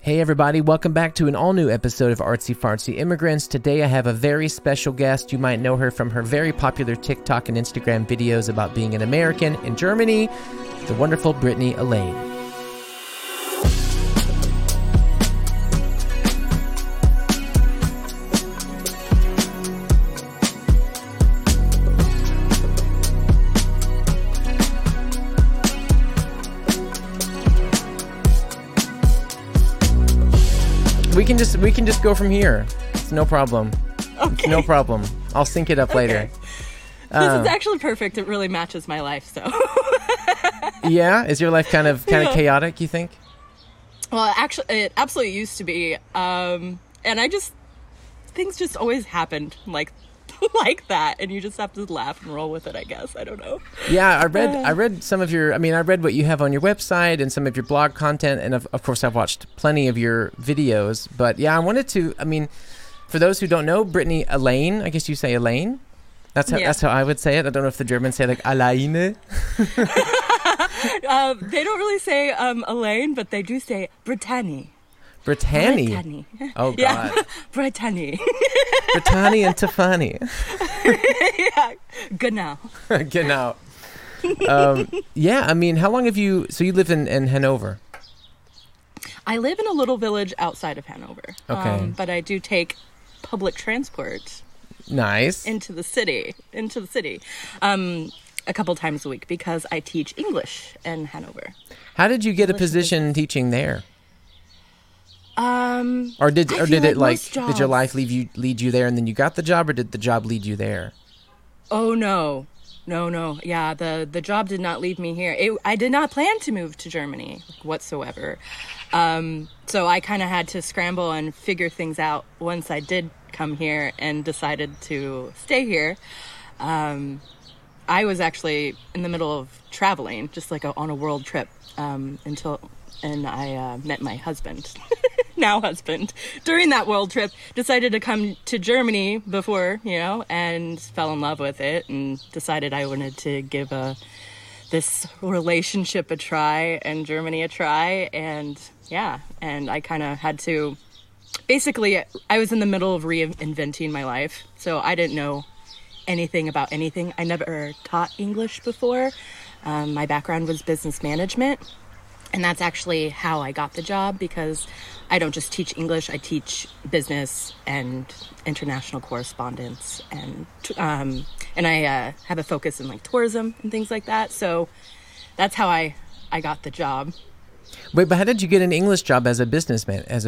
Hey everybody, welcome back to an all-new episode of Artsy Fartsy Immigrants. Today I have a very special guest. You might know her from her very popular TikTok and Instagram videos about being an American in Germany, the wonderful Brittany Elaine. We can just go from here. It's no problem. Okay. It's no problem. I'll sync it up later. This is actually perfect. It really matches my life, so. Yeah? Is your life kind of chaotic, you think? Well, actually, it absolutely used to be. And things just always happened like that, and you just have to laugh and roll with it, I guess. I don't know. Yeah, I read some of your, I read what you have on your website and some of your blog content, and of course I've watched plenty of your videos, but yeah, I wanted to, for those who don't know, Brittany Elaine, I guess you say Elaine? That's how I would say it. I don't know if the Germans say like Elaine. They don't really say Elaine, but they do say Brittany. Brittany. Oh, God. Yeah, Brittany. Brittany and Tiffany. Yeah, genau. Genau. Yeah, how long have you... So you live in Hanover? I live in a little village outside of Hanover. Okay. But I do take public transport. Nice. Into the city. A couple times a week because I teach English in Hanover. How did you get a position teaching there? Did your life lead you there and then you got the job, or did the job lead you there? Oh no. Yeah, the job did not lead me here. I did not plan to move to Germany whatsoever. So I kind of had to scramble and figure things out once I did come here and decided to stay here. I was actually in the middle of traveling, just like on a world trip, and I met my husband, now husband, during that world trip. Decided to come to Germany before, and fell in love with it and decided I wanted to give this relationship a try and Germany a try. And I kind of had to, basically, I was in the middle of reinventing my life. So I didn't know anything about anything. I never taught English before. My background was business management. And that's actually how I got the job, because I don't just teach English, I teach business and international correspondence, and I have a focus in like tourism and things like that. So that's how I got the job. Wait, but how did you get an English job as a business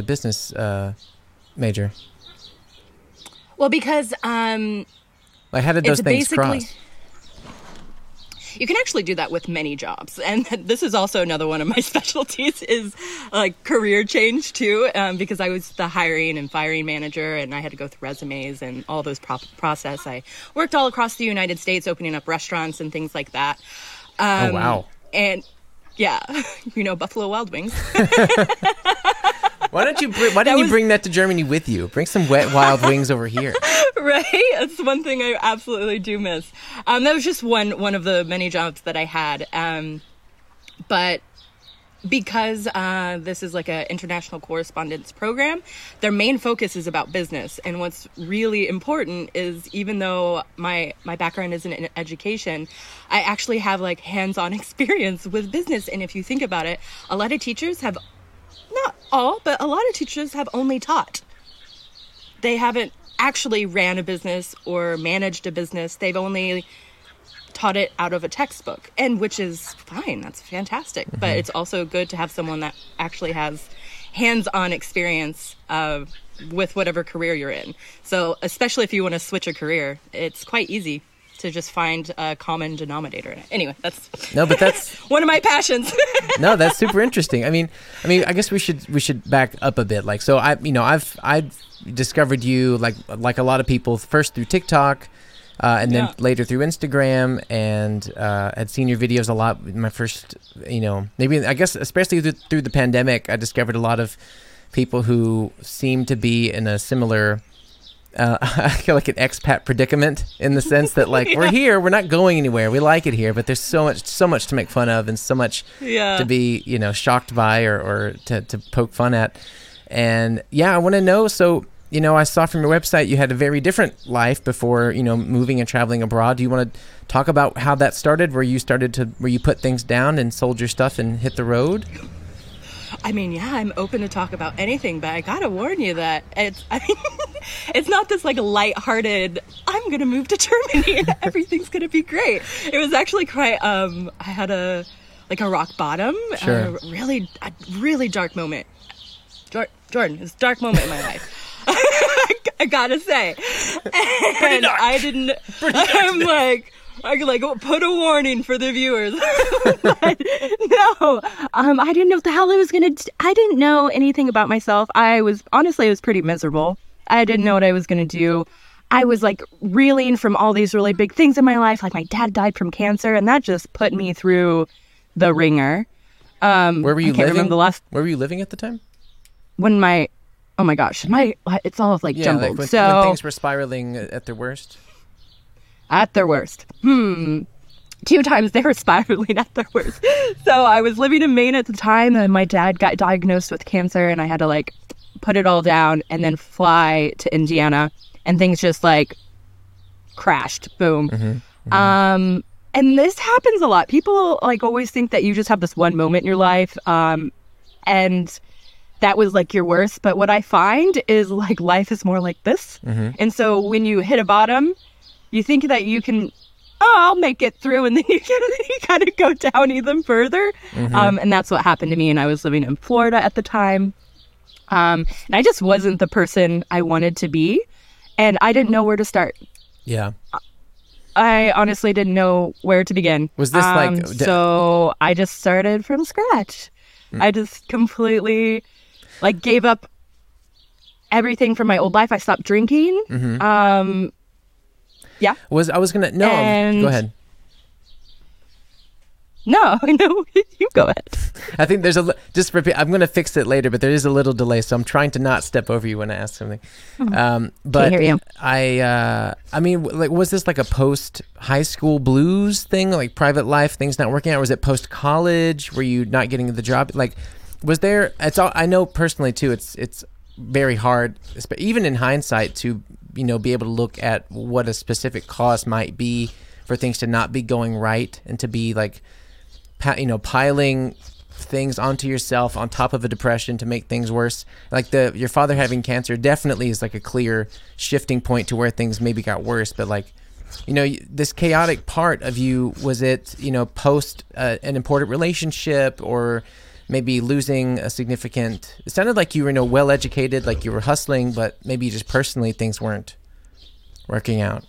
major? Well, because how did those things cross? You can actually do that with many jobs. And this is also another one of my specialties, is like career change too, because I was the hiring and firing manager and I had to go through resumes and all those process. I worked all across the United States, opening up restaurants and things like that. Oh, wow. And yeah, Buffalo Wild Wings. Why didn't you bring that to Germany with you? Bring some wet wild wings over here. Right? That's one thing I absolutely do miss. That was just one of the many jobs that I had. But because this is like an international correspondence program, their main focus is about business. And what's really important is, even though my background isn't in education, I actually have like hands-on experience with business. And if you think about it, a lot of teachers have, not all, but a lot of teachers have only taught. They haven't actually ran a business or managed a business. They've only taught it out of a textbook, and which is fine. That's fantastic. Mm-hmm. But it's also good to have someone that actually has hands-on experience with whatever career you're in. So especially if you want to switch a career, it's quite easy to just find a common denominator in it. Anyway, that's one of my passions. No, that's super interesting. I guess we should back up a bit. Like, so I've discovered you like a lot of people, first through TikTok, and then later through Instagram, and had seen your videos a lot. My first, maybe, I guess, especially through the pandemic, I discovered a lot of people who seem to be in a similar I feel like an expat predicament in the sense that like we're here, we're not going anywhere. We like it here, but there's so much to make fun of and so much to be, shocked by or to poke fun at. And I want to know. So, I saw from your website you had a very different life before, moving and traveling abroad. Do you want to talk about how that started, where you put things down and sold your stuff and hit the road? I mean, I'm open to talk about anything, but I gotta warn you that it's not this like lighthearted, I'm gonna move to Germany and everything's gonna be great. It was actually quite, I had a rock bottom, sure. a really dark moment. Jordan, it's a dark moment in my life. I gotta say. And I didn't, I put a warning for the viewers. No, I didn't know what the hell I was I didn't know anything about myself. I was pretty miserable. I didn't know what I was going to do. I was like reeling from all these really big things in my life. Like my dad died from cancer, and that just put me through the ringer. Where were you living? Where were you living at the time? Oh my gosh, it's all like jumbled. Like when things were spiraling at their worst. At their worst. 2 times they were spiraling at their worst. So I was living in Maine at the time, and my dad got diagnosed with cancer, and I had to put it all down and then fly to Indiana, and things just crashed. Boom. Mm-hmm. Mm-hmm. And this happens a lot. People always think that you just have this one moment in your life, and that was your worst. But what I find is life is more like this. Mm-hmm. And so when you hit a bottom, you think that you can, I'll make it through, and then you kind of go down even further. Mm-hmm. And that's what happened to me. And I was living in Florida at the time. And I just wasn't the person I wanted to be. And I didn't know where to start. Yeah. I honestly didn't know where to begin. Was this so I just started from scratch. I just completely gave up everything from my old life. I stopped drinking. Mm-hmm. Yeah. Go ahead. No, you go ahead. I think there's I'm going to fix it later, but there is a little delay, so I'm trying to not step over you when I ask something. But can't hear you. I mean, was this a post-high school blues thing, private life, things not working out? Or was it post-college? Were you not getting the job? Was there, I know personally too, it's very hard, even in hindsight, to, be able to look at what a specific cause might be for things to not be going right and to be piling things onto yourself on top of a depression to make things worse. Your father having cancer definitely is a clear shifting point to where things maybe got worse. But this chaotic part of you, was it, post an important relationship, or maybe losing a significant, it sounded like you were well educated, you were hustling, but maybe just personally things weren't working out.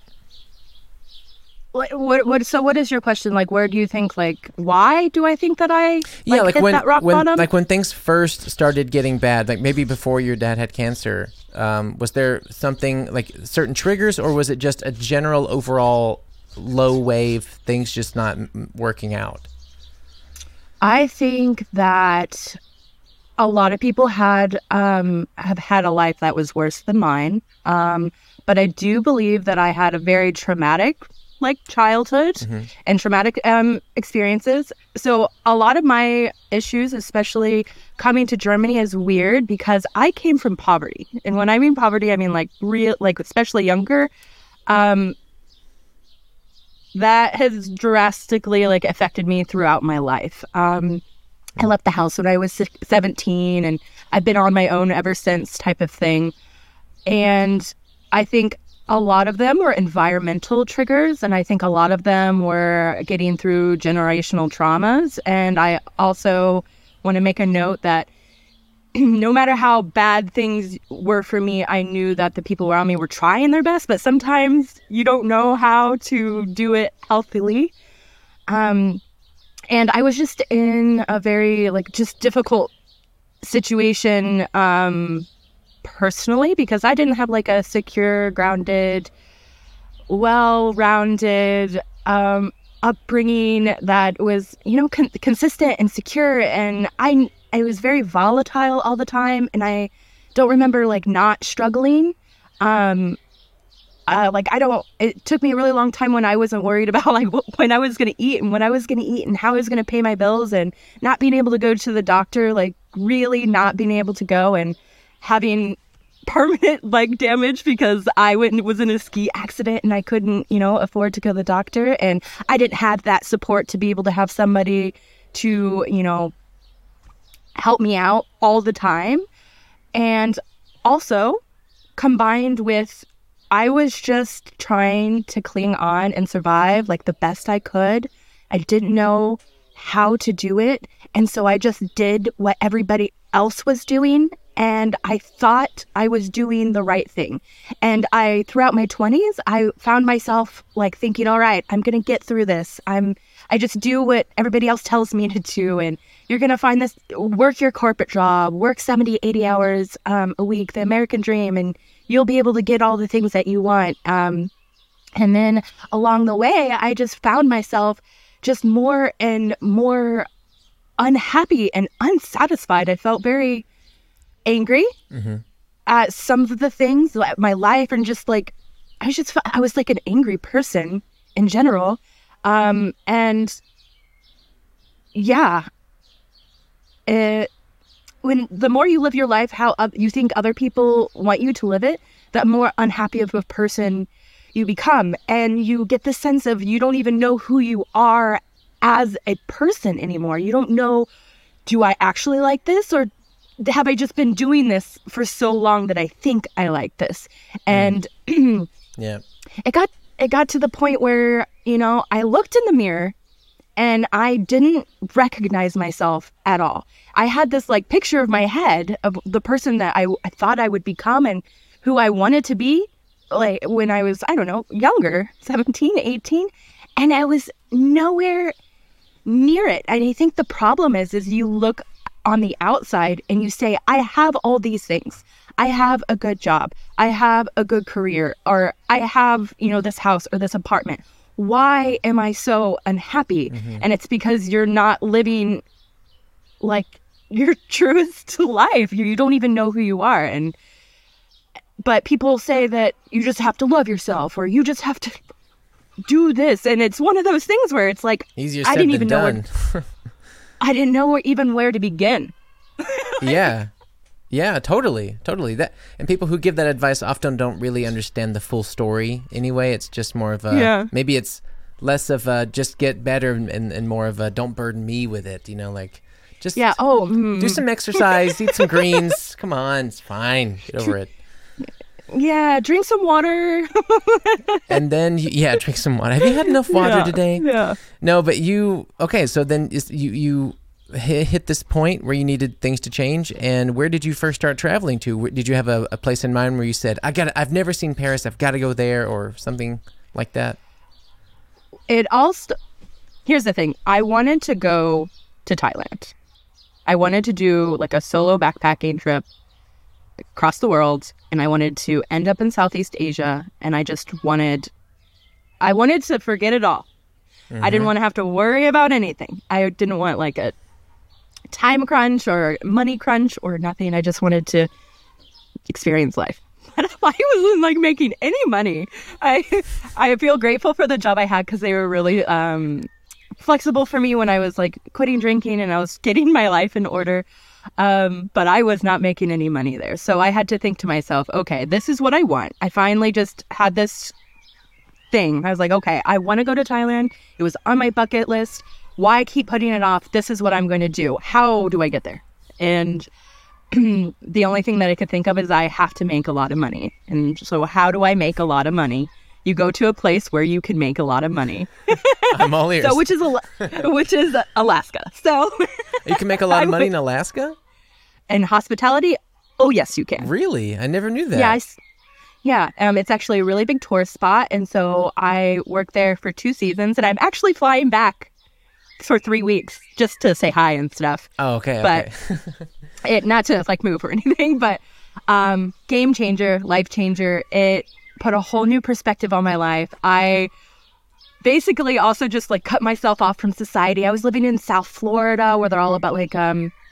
So what is your question? Where do you think, why do I think that I hit when, that rock bottom? When things first started getting bad, maybe before your dad had cancer, was there something, certain triggers, or was it just a general overall low wave, things just not working out? I think that a lot of people have had a life that was worse than mine. But I do believe that I had a very traumatic childhood mm-hmm. and traumatic experiences. So a lot of my issues, especially coming to Germany, is weird because I came from poverty. And when I mean poverty, I mean real, especially younger. That has drastically affected me throughout my life. I left the house when I was 17, and I've been on my own ever since, type of thing. And I think a lot of them were environmental triggers, and I think a lot of them were getting through generational traumas. And I also want to make a note that no matter how bad things were for me, I knew that the people around me were trying their best, but sometimes you don't know how to do it healthily. And I was just in a very just difficult situation personally, because I didn't have a secure, grounded, well-rounded upbringing that was, consistent and secure. And I was very volatile all the time, and I don't remember not struggling. it took me a really long time when I wasn't worried about like when I was going to eat and what I was going to eat and how I was going to pay my bills, and not being able to go to the doctor, like really not being able to go, and having permanent leg damage because I was in a ski accident and I couldn't, afford to go to the doctor. And I didn't have that support to be able to have somebody to, help me out all the time. And also combined with, I was just trying to cling on and survive like the best I could. I didn't know how to do it. And so I just did what everybody else was doing. And I thought I was doing the right thing. And throughout my 20s, I found myself like thinking, all right, I'm going to get through this. I just do what everybody else tells me to do. And you're going to find this, work your corporate job, work 70, 80 hours a week, the American dream, and you'll be able to get all the things that you want. And then along the way, I just found myself just more and more unhappy and unsatisfied. I felt very angry at some of the things, my life, and just like, I was like an angry person in general. And yeah, when the more you live your life, how you think other people want you to live it, the more unhappy of a person you become. And you get this sense of you don't even know who you are as a person anymore. You don't know, do I actually like this, or have I just been doing this for so long that I think I like this? And yeah, it got to the point where, I looked in the mirror and I didn't recognize myself at all. I had this like picture of my head of the person that I thought I would become and who I wanted to be, like when I was, I don't know, younger, 17, 18, and I was nowhere near it. And I think the problem is you look on the outside and you say, I have all these things. I have a good job. I have a good career, or I have, this house or this apartment. Why am I so unhappy? And it's because you're not living like your truest life. You don't even know who you are. But people say that you just have to love yourself, or you just have to do this. And it's one of those things where it's like, easier said than done. I didn't know where to begin. Yeah, totally. That, and people who give that advice often don't really understand the full story anyway. It's just more of a, maybe it's less of a just get better and more of a don't burden me with it, like just do some exercise, eat some greens. Come on, it's fine. Get over it. Yeah, drink some water. And then, drink some water. Have you had enough water today? Yeah. No, but so then you hit this point where you needed things to change. And where did you first start traveling to? Did you have a place in mind where you said, I've never seen Paris, I've got to go there, or something like that? Here's the thing. I wanted to go to Thailand. I wanted to do like a solo backpacking trip across the world, and I wanted to end up in Southeast Asia, and I wanted to forget it all. I didn't want to have to worry about anything. I didn't want like a time crunch or money crunch or nothing. I just wanted to experience life. I wasn't like making any money. I feel grateful for the job I had because they were really flexible for me when I was like quitting drinking and I was getting my life in order. But I was not making any money there. So I had to think to myself, okay, this is what I want. I finally just had this thing. I was like, okay, I want to go to Thailand. It was on my bucket list. Why keep putting it off? This is what I'm going to do. How do I get there? And the only thing that I could think of is I have to make a lot of money. And so how do I make a lot of money? You go to a place where you can make a lot of money. I'm all ears. So, which is Alaska. So you can make a lot of money in Alaska? In hospitality? Oh, yes, you can. Really? I never knew that. Yeah. It's actually a really big tourist spot. And so I worked there for 2 seasons, and I'm actually flying back for 3 weeks just to say hi and stuff. Oh, okay. But not to like move or anything, but game changer, life changer. It put a whole new perspective on my life. I basically also just like cut myself off from society. I was living in South Florida where they're all about like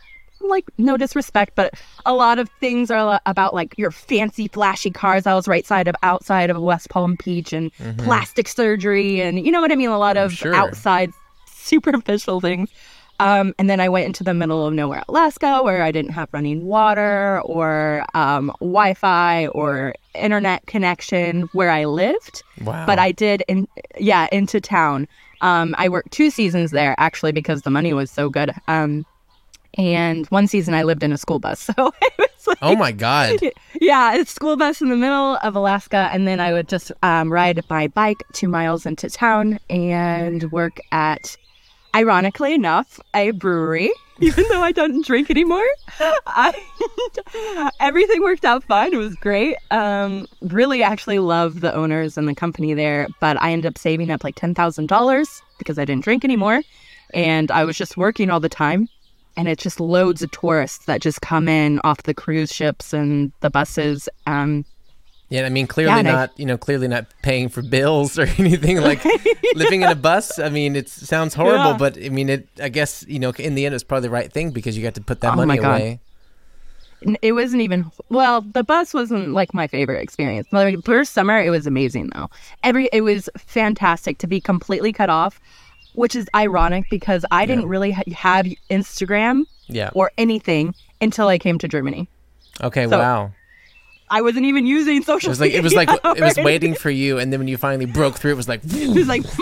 like, no disrespect, but a lot of things are about like your fancy, flashy cars. I was outside of West Palm Beach and plastic surgery, and you know what I mean? A lot of outside superficial things. And then I went into the middle of nowhere, Alaska, where I didn't have running water or Wi-Fi or internet connection where I lived. Wow. But I did, into town. I worked 2 seasons there, actually, because the money was so good. And one season I lived in a school bus. So it was like, oh, my God. Yeah, it's a school bus in the middle of Alaska. And then I would just ride my bike 2 miles into town and work at, ironically enough, a brewery, even though I don't drink anymore. Everything worked out fine. It was great. Really actually loved the owners and the company there, but I ended up saving up like $10,000 because I didn't drink anymore. And I was just working all the time. And it's just loads of tourists that just come in off the cruise ships and the buses. Yeah, I mean, clearly not paying for bills or anything, like living in a bus. I mean, it sounds horrible, but I mean, I guess, in the end, it's probably the right thing because you got to put that money away. It wasn't even, the bus wasn't like my favorite experience. Like, first summer, it was amazing though. It was fantastic to be completely cut off, which is ironic because I didn't really have Instagram or anything until I came to Germany. Okay, so, wow. I wasn't even using social media. It was waiting for you, and then when you finally broke through, it was like... It was like...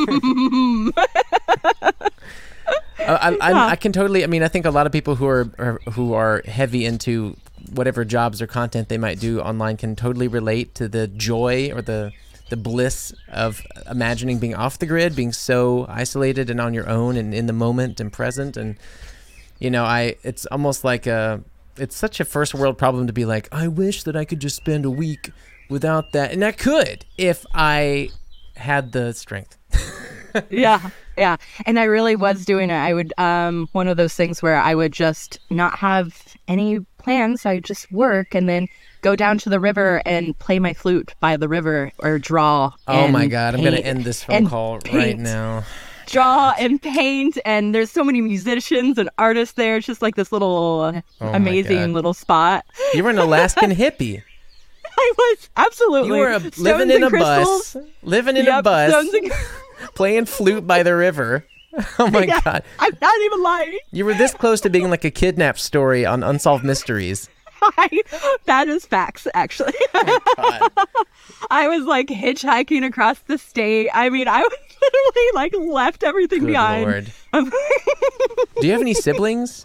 I can totally... I mean, I think a lot of people who are heavy into whatever jobs or content they might do online can totally relate to the joy or the bliss of imagining being off the grid, being so isolated and on your own and in the moment and present. And, it's almost like it's such a first world problem to be like, I wish that I could just spend a week without that. And I could if I had the strength. Yeah. And I really was doing it. I would, one of those things where I would just not have any plans. I would just work and then go down to the river and play my flute by the river or draw. Oh my God. I'm going to end this phone call right now. Draw and paint, and there's so many musicians and artists there. It's just like this little amazing little spot. You were an Alaskan hippie. I was, absolutely. You were living in a bus, playing flute by the river. Oh my God. I'm not even lying. You were this close to being like a kidnap story on Unsolved Mysteries. That is facts, actually. Oh my God. I was like hitchhiking across the state. I mean, I was literally like left everything behind. Lord. Do you have any siblings?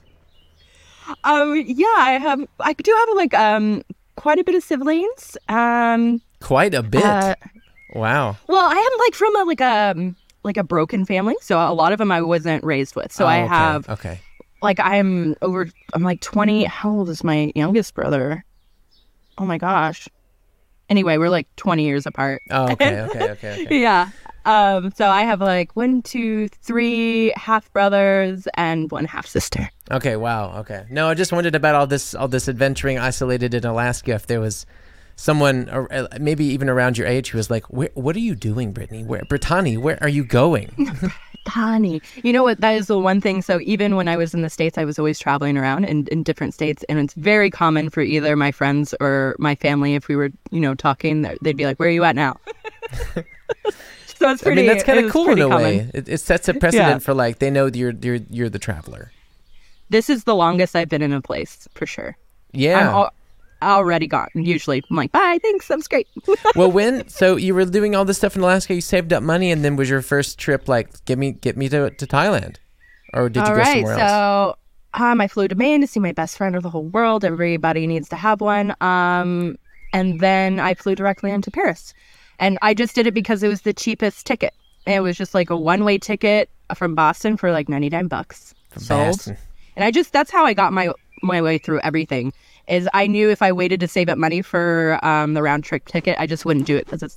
Yeah, I do have like quite a bit of siblings. Quite a bit. Wow. Well, I am like from a broken family, so a lot of them I wasn't raised with. So I have like I'm like 20. How old is my youngest brother? Oh my gosh. Anyway, we're like 20 years apart. Oh, okay. Yeah. So I have like 1, 2, 3 half brothers and 1 half sister. Okay. Wow. Okay. No, I just wondered about all this adventuring isolated in Alaska. If there was someone, or maybe even around your age, who was like, "What are you doing, Brittany? Brittany, where are you going?" Brittany. You know what? That is the one thing. So even when I was in the States, I was always traveling around in different states. And it's very common for either my friends or my family, if we were, talking, they'd be like, "Where are you at now?" So it's pretty, I mean, that's kind of cool in a way. Common. It sets a precedent for like, they know you're the traveler. This is the longest I've been in a place, for sure. Yeah. I'm already gone. Usually I'm like, bye, thanks, that's great. Well, so you were doing all this stuff in Alaska, you saved up money, and then was your first trip like, get me to Thailand? Or did you go somewhere else? So I flew to Maine to see my best friend of the whole world. Everybody needs to have one. And then I flew directly into Paris. And I just did it because it was the cheapest ticket. It was just like a one-way ticket from Boston for like $99. Boston. And that's how I got my way through everything. Is I knew if I waited to save up money for the round trip ticket, I just wouldn't do it because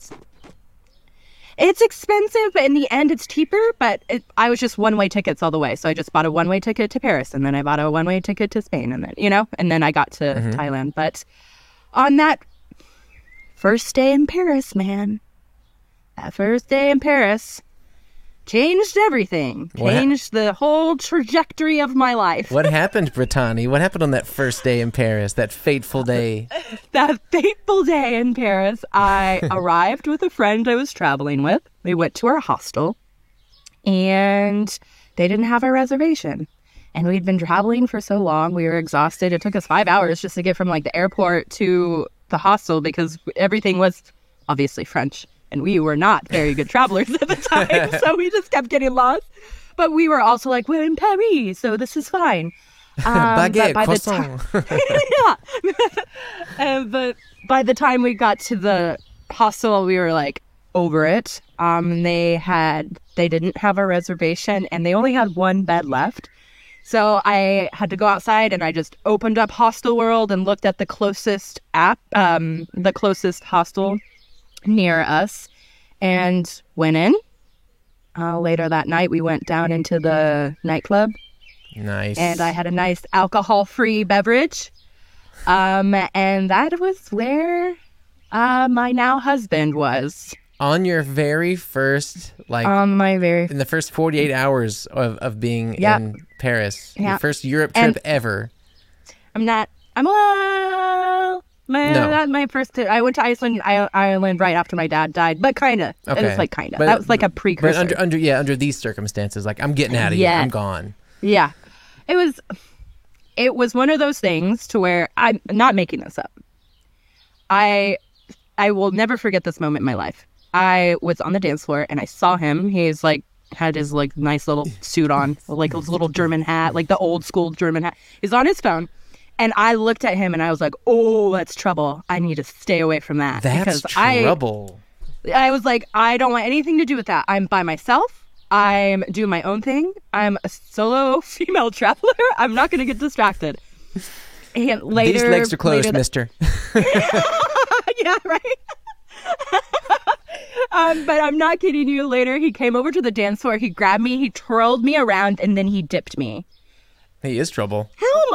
it's expensive, but in the end it's cheaper. But I was just one-way tickets all the way. So I just bought a one-way ticket to Paris, and then I bought a one-way ticket to Spain, and then and then I got to Thailand. But on that first day in Paris, man, changed everything. Changed the whole trajectory of my life. What happened, Brittany? What happened on that first day in Paris, that fateful day? That fateful day in Paris, I arrived with a friend I was traveling with. We went to our hostel, and they didn't have a reservation. And we'd been traveling for so long, we were exhausted. It took us 5 hours just to get from like the airport to the hostel because everything was obviously French. And we were not very good travelers at the time, so we just kept getting lost. But we were also like, we're in Paris, so this is fine. Baguette, croissant. But by the time we got to the hostel, we were like over it. They didn't have a reservation, and they only had one bed left. So I had to go outside, and I just opened up Hostel World and looked at the closest the closest hostel near us, and went in. Later that night, we went down into the nightclub. Nice. And I had a nice alcohol-free beverage. And that was where my now husband was. On your very first, in the first 48 hours of being in Paris, your first Europe trip ever. Not my first trip. I went to Ireland right after my dad died, but kind of. Okay. It was like kind of. That was like a precursor. But under these circumstances, like I'm getting out of here. I'm gone. Yeah. It was one of those things to where I'm not making this up. I will never forget this moment in my life. I was on the dance floor and I saw him. He's like had his like nice little suit on, like his little German hat, like the old school German hat. He's on his phone. And I looked at him and I was like, oh, that's trouble. I need to stay away from that. That's trouble. I was like, I don't want anything to do with that. I'm by myself. I'm doing my own thing. I'm a solo female traveler. I'm not going to get distracted. And later, these legs are closed, mister. Yeah, right? But I'm not kidding you. Later, he came over to the dance floor. He grabbed me. He twirled me around, and then he dipped me. He is trouble.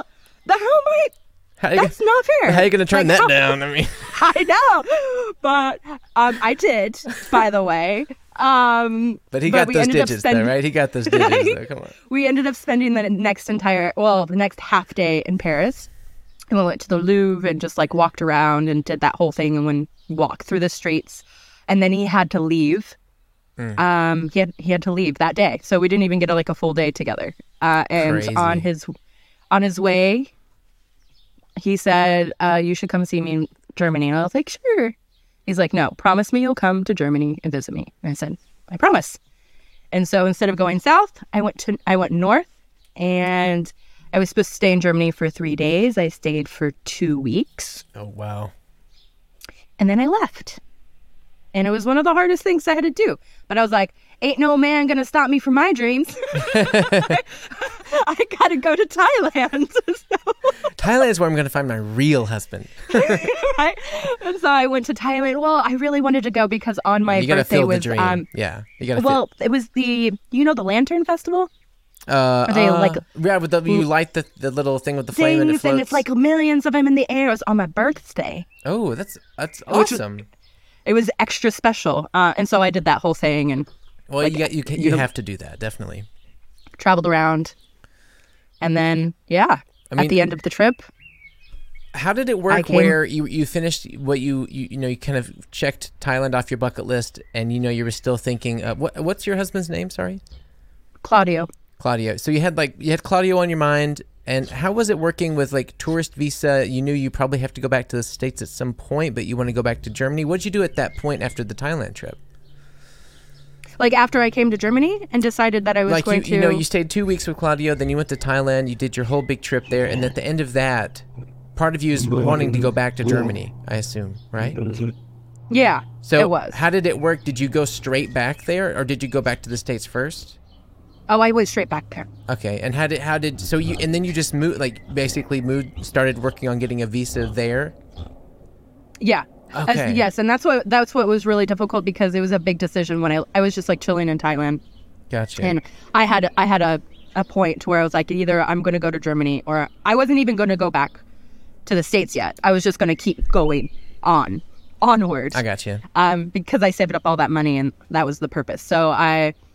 That's not fair. How are you going to turn that down? I mean, I know, but I did, by the way. But he got those digits, though, right? He got those digits, though. Come on. We ended up spending the next half day in Paris. And we went to the Louvre and just like walked around and did that whole thing and walked through the streets. And then he had to leave. He had to leave that day, so we didn't even get a full day together. And Crazy. on his way, he said, "You should come see me in Germany." And I was like, "Sure." He's like, "No, promise me you'll come to Germany and visit me." And I said, "I promise." And so instead of going south, I went north, and I was supposed to stay in Germany for 3 days. I stayed for 2 weeks. Oh, wow. And then I left. And it was one of the hardest things I had to do. But I was like, ain't no man going to stop me from my dreams. I got to go to Thailand. Thailand is where I'm going to find my real husband. Right? And so I went to Thailand. Well, I really wanted to go because on my birthday was... the dream. You got to Well, it was the Lantern Festival? You light the little thing with the flame and it floats. And it's like millions of them in the air. It was on my birthday. Oh, that's awesome. It was extra special, and so I did that whole thing. And you have to do that, definitely. Traveled around, and then at the end of the trip, how did it work? Where you finished what you kind of checked Thailand off your bucket list, and you were still thinking, what's your husband's name? Sorry, Claudio. So you had Claudio on your mind. And how was it working with tourist visa? You knew you probably have to go back to the States at some point, but you want to go back to Germany. What'd you do at that point after the Thailand trip? After I came to Germany and decided that I was going to... you stayed 2 weeks with Claudio, then you went to Thailand, you did your whole big trip there, and at the end of that, part of you is wanting to go back to Germany, I assume, right? Yeah, so it was. How did it work? Did you go straight back there, or did you go back to the States first? Oh, I went straight back there. Okay, and and then you just moved, started working on getting a visa there? Yeah. Okay. Yes, and that's what was really difficult because it was a big decision when I was just chilling in Thailand. Gotcha. And I had a point where I was like, either I'm going to go to Germany or I wasn't even going to go back to the States yet. I was just going to keep going onward. I got you. Because I saved up all that money and that was the purpose. So I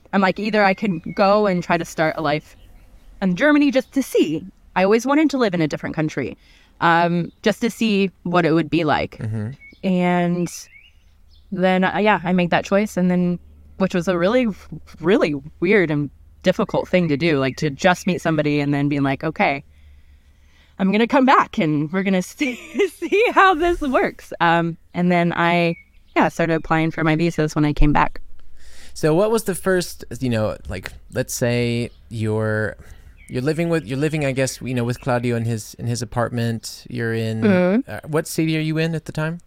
I'm like, either I can go and try to start a life in Germany just to see. I always wanted to live in a different country, just to see what it would be like. Mm-hmm. And then, I made that choice. And then, which was a really, really weird and difficult thing to do, like to just meet somebody and then being like, okay, I'm going to come back and we're going to see how this works. And then I started applying for my visas when I came back. So what was the first, like, let's say you're living, I guess, with Claudio in his apartment. You're in, what city are you in at the time?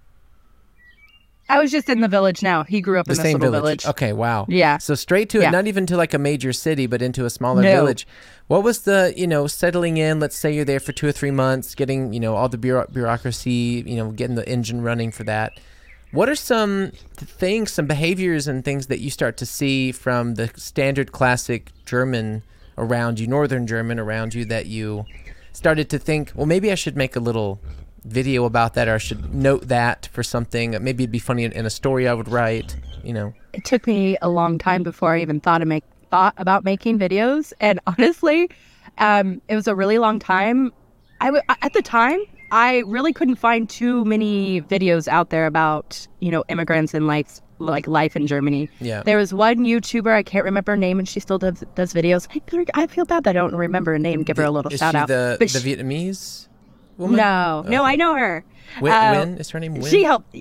I was just in the village now. He grew up in this same little village. Okay, wow. Yeah. So straight to it, not even to like a major city, but into a smaller village. What was the, settling in? Let's say you're there for 2 or 3 months, getting, all the bureaucracy, getting the engine running for that. What are some things, some behaviors and things that you start to see from the standard classic German around you, Northern German around you, that you started to think, well, maybe I should make a little video about that, or I should note that for something. Maybe it'd be funny in a story I would write, It took me a long time before I even thought about making videos. And honestly, it was a really long time. At the time, I really couldn't find too many videos out there about, immigrants and life in Germany. Yeah. There was one YouTuber, I can't remember her name, and she still does videos. I feel bad that I don't remember her name. Give her a little shout out. Is she the Vietnamese woman? No, I know her. Win? Is her name Win? She helped,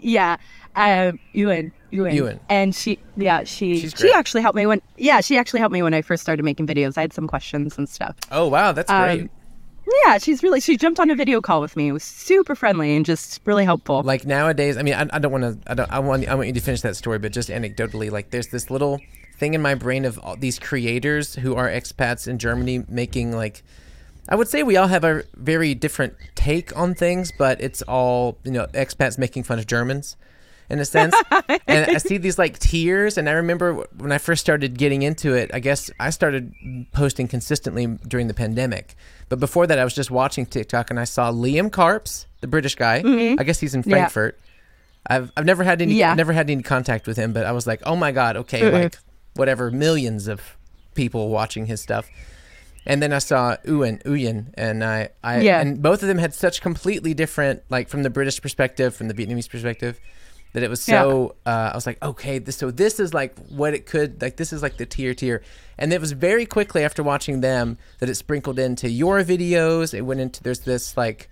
Ewan. And she actually helped me when I first started making videos. I had some questions and stuff. Oh, wow, that's great. Yeah, she jumped on a video call with me. It was super friendly and just really helpful. Like nowadays, I mean, I want you to finish that story, but just anecdotally, like there's this little thing in my brain of all these creators who are expats in Germany making, like, I would say we all have a very different take on things, but it's all, expats making fun of Germans in a sense. And I see these like tiers, and I remember when I first started getting into it, I guess I started posting consistently during the pandemic. But before that, I was just watching TikTok, and I saw Liam Karps, the British guy. Mm-hmm. I guess he's in Frankfurt. Yeah. I've never had any contact with him, but I was like, oh my God, okay, like whatever, millions of people watching his stuff. And then I saw Uyen, and and both of them had such completely different, like from the British perspective, from the Vietnamese perspective, that it was so, I was like, okay, this is like what it could, like this is like the tier. And it was very quickly after watching them that it sprinkled into your videos. It went into, there's this like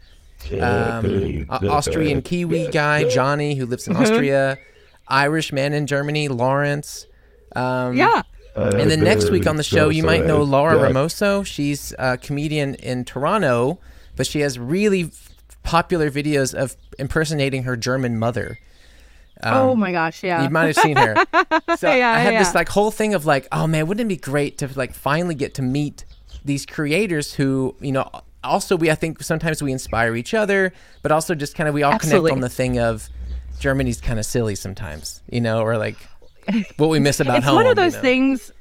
Austrian Kiwi guy, Johnny, who lives in Austria, Irish man in Germany, Lawrence. And then next week on the show, you might know Laura Ramoso. She's a comedian in Toronto, but she has really popular videos of impersonating her German mother. Oh my gosh, yeah. You might have seen her. So I had this like whole thing of like, oh man, wouldn't it be great to like finally get to meet these creators who, also I think sometimes we inspire each other, but also just kind of we all connect on the thing of Germany's kind of silly sometimes, or like what we miss about it's home. One of those things.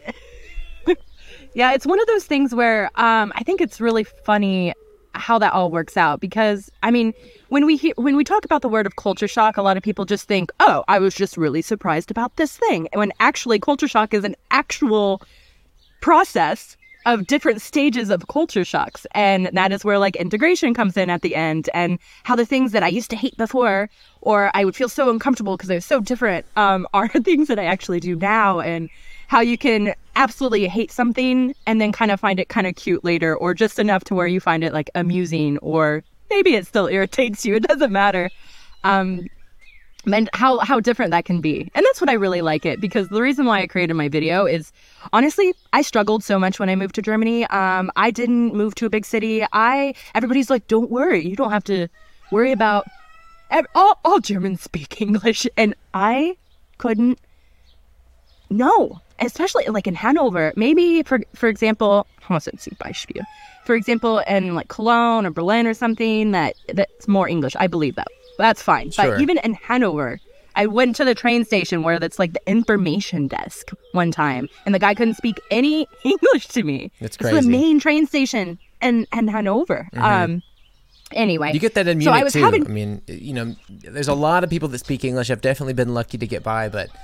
Yeah, it's one of those things where I think it's really funny how that all works out, because I mean, when we talk about the word of culture shock, a lot of people just think, oh, I was just really surprised about this thing, when actually culture shock is an actual process of different stages of culture shocks, and that is where like integration comes in at the end, and how the things that I used to hate before, or I would feel so uncomfortable because they're so different, are things that I actually do now, and how you can absolutely hate something and then kind of find it kind of cute later, or just enough to where you find it like amusing, or maybe it still irritates you. It doesn't matter. And how different that can be. And that's what I really like it, because the reason why I created my video is, honestly, I struggled so much when I moved to Germany. I didn't move to a big city. Everybody's like, don't worry. You don't have to worry about all Germans speak English. And I couldn't. No, especially like in Hanover, maybe for example, for example, in like Cologne or Berlin or something that's more English. I believe that. That's fine. Sure. But even in Hanover, I went to the train station where that's like the information desk one time, and the guy couldn't speak any English to me. It's crazy. It's the main train station in Hanover. Mm-hmm. Anyway, you get that in Munich too. I mean, there's a lot of people that speak English. I've definitely been lucky to get by, but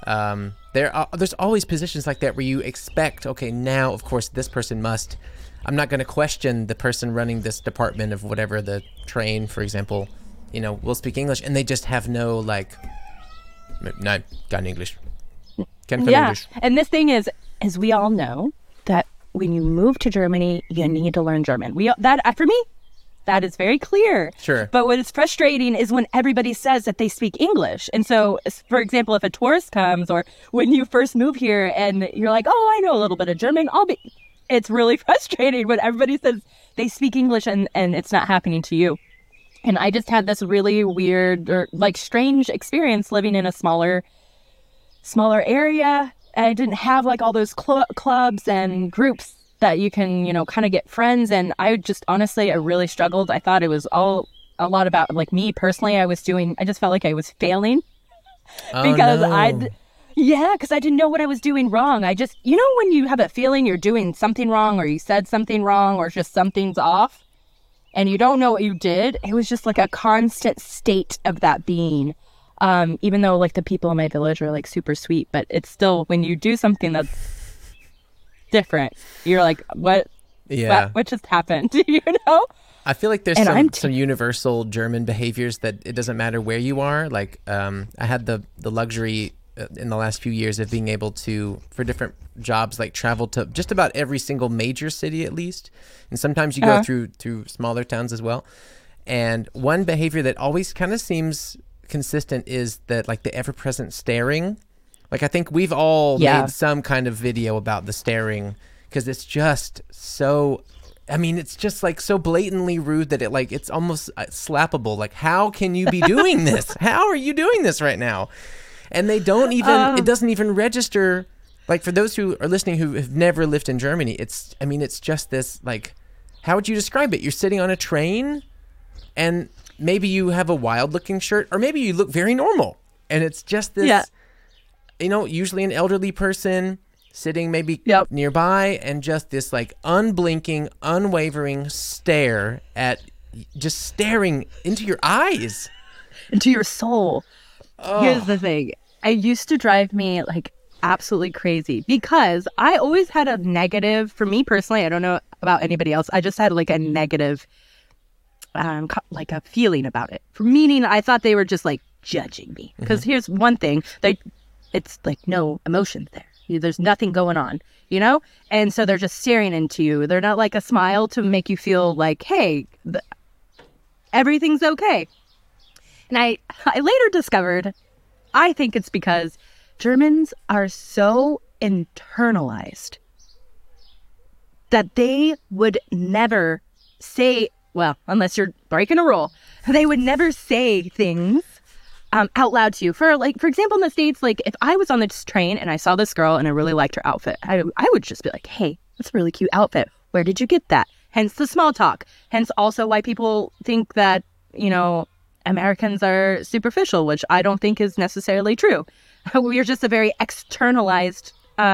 there's always positions like that where you expect, okay, now of course this person must. I'm not going to question the person running this department of whatever, the train, for example, will speak English, and they just have no no, kein English. Kein English. And this thing is, as we all know, that when you move to Germany, you need to learn German. For me, that is very clear. Sure. But what is frustrating is when everybody says that they speak English. And so, for example, if a tourist comes, or when you first move here and you're like, oh, I know a little bit of German, it's really frustrating when everybody says they speak English and it's not happening to you. And I just had this really weird or strange experience living in a smaller area. I didn't have all those clubs and groups that you can, kind of get friends. And I honestly, I really struggled. I thought it was a lot about me personally. I just felt like I was failing because because I didn't know what I was doing wrong. I just, when you have a feeling you're doing something wrong, or you said something wrong, or just something's off and you don't know what you did, it was just a constant state of that being. Even though the people in my village are super sweet, but it's still, when you do something that's different, you're like, what just happened? I feel like there's some universal German behaviors that it doesn't matter where you are. I had the luxury in the last few years of being able to, for different jobs, travel to just about every single major city at least, and sometimes you go through smaller towns as well. And one behavior that always kind of seems consistent is that the ever-present staring. I think we've all made some kind of video about the staring, because it's just so, it's just so blatantly rude that it's almost slappable. How can you be doing this? How are you doing this right now? And they don't even, it doesn't even register. For those who are listening who have never lived in Germany, it's just this, how would you describe it? You're sitting on a train and maybe you have a wild looking shirt, or maybe you look very normal. And it's just this, usually an elderly person sitting maybe nearby, and just this unblinking, unwavering stare just staring into your eyes. Into your soul. Oh. Here's the thing. It used to drive me absolutely crazy, because I always had a negative, for me personally, I don't know about anybody else, I just had a negative a feeling about it. Meaning I thought they were just judging me. Because here's one thing, it's no emotion there. There's nothing going on, And so they're just staring into you. They're not a smile to make you feel hey, everything's okay. And I later discovered, I think it's because Germans are so internalized that they would never say, well, unless you're breaking a rule, they would never say things out loud to you. For example, in the States, if I was on this train and I saw this girl and I really liked her outfit, I would just be like, hey, that's a really cute outfit. Where did you get that? Hence the small talk. Hence also why people think that, Americans are superficial, which I don't think is necessarily true. We're just a very externalized,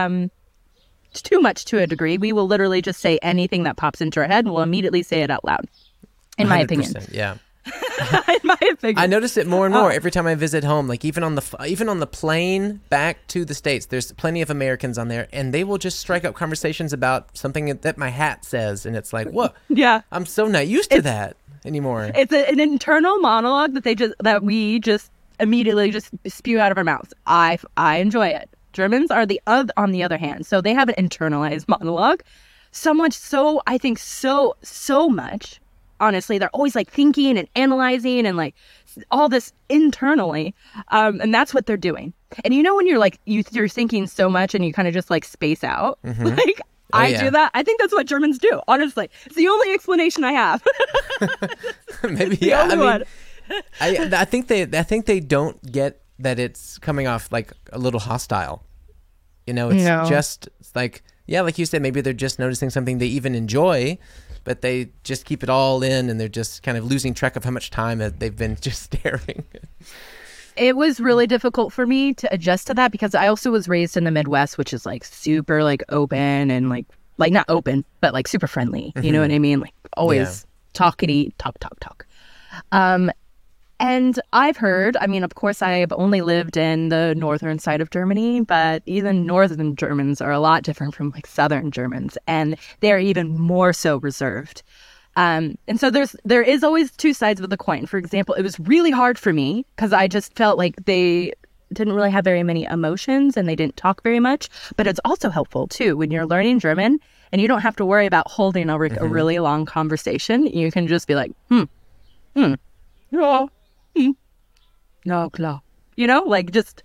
too much to a degree. We will literally just say anything that pops into our head and we'll immediately say it out loud, in my opinion. Yeah. In my opinion. I notice it more and more every time I visit home. Even on the plane back to the States, there's plenty of Americans on there, and they will just strike up conversations about something that my hat says, and it's what? Yeah. I'm so not used to that anymore. It's an internal monologue that we just immediately just spew out of our mouths. I enjoy it. Germans are on the other hand, so they have an internalized monologue. So much so, I think so much. Honestly, they're always thinking and analyzing and all this internally, and that's what they're doing. And when you're you're thinking so much and you kind of just space out, I do that. I think that's what Germans do. Honestly, it's the only explanation I have. Maybe yeah. I think they don't get that it's coming off a little hostile. It's just like you said, maybe they're just noticing something they even enjoy, but they just keep it all in, and they're just kind of losing track of how much time they've been just staring. It was really difficult for me to adjust to that, because I also was raised in the Midwest, which is super open and not open, but super friendly. You know what I mean? Always talk. And I've heard, I mean, of course, I've only lived in the northern side of Germany, but even northern Germans are a lot different from like southern Germans, and they're even more so reserved. And so there is always two sides of the coin. For example, it was really hard for me because I just felt like they didn't really have very many emotions and they didn't talk very much. But it's also helpful too when you're learning German and you don't have to worry about holding a really long conversation. You can just be like, yeah, no, klar. You know, like just.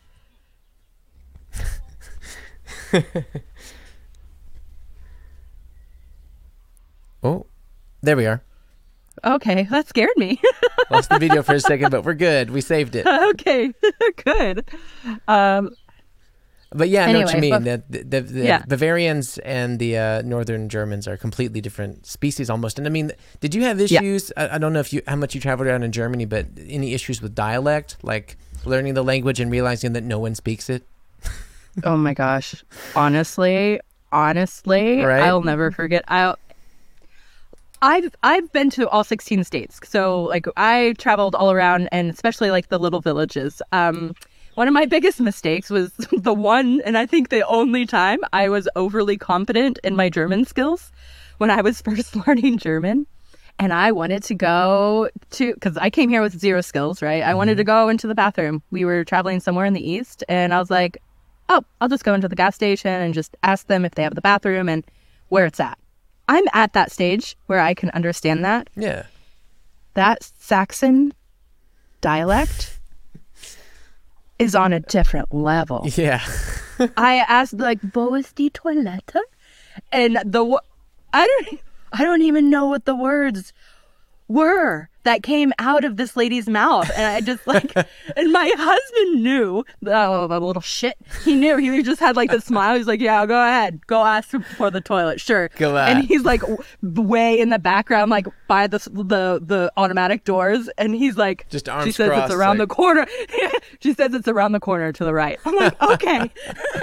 Oh, there we are. Okay, that scared me. Lost the video for a second, but we're good. We saved it. Okay, good. But yeah, I know what you mean. But, the Bavarians and the Northern Germans are completely different species almost. And I mean, did you have issues? I don't know how much you traveled around in Germany, but any issues with dialect, like learning the language and realizing that no one speaks it? Oh my gosh. Honestly, right? I'll never forget. I've been to all 16 states. So like I traveled all around, and especially like the little villages. One of my biggest mistakes was the one, and I think the only time I was overly confident in my German skills when I was first learning German. And I wanted to go to, because I came here with zero skills, right? I wanted to go into the bathroom. We were traveling somewhere in the east, and I was like, oh, I'll just go into the gas station and just ask them if they have the bathroom and where it's at. I'm at that stage where I can understand that. Yeah. That Saxon dialect is on a different level. Yeah. I asked like, "Wo ist die Toilette?" And I don't even know what the words were that came out of this lady's mouth. And I just like, and my husband knew, oh, the little shit. He knew. He just had like the smile. He's like, yeah, go ahead. Go ask for the toilet. Sure. Go on. And he's like way in the background, like by the automatic doors. And he's like, just arms she says crossed, it's around the corner. She says it's around the corner to the right. I'm like, okay.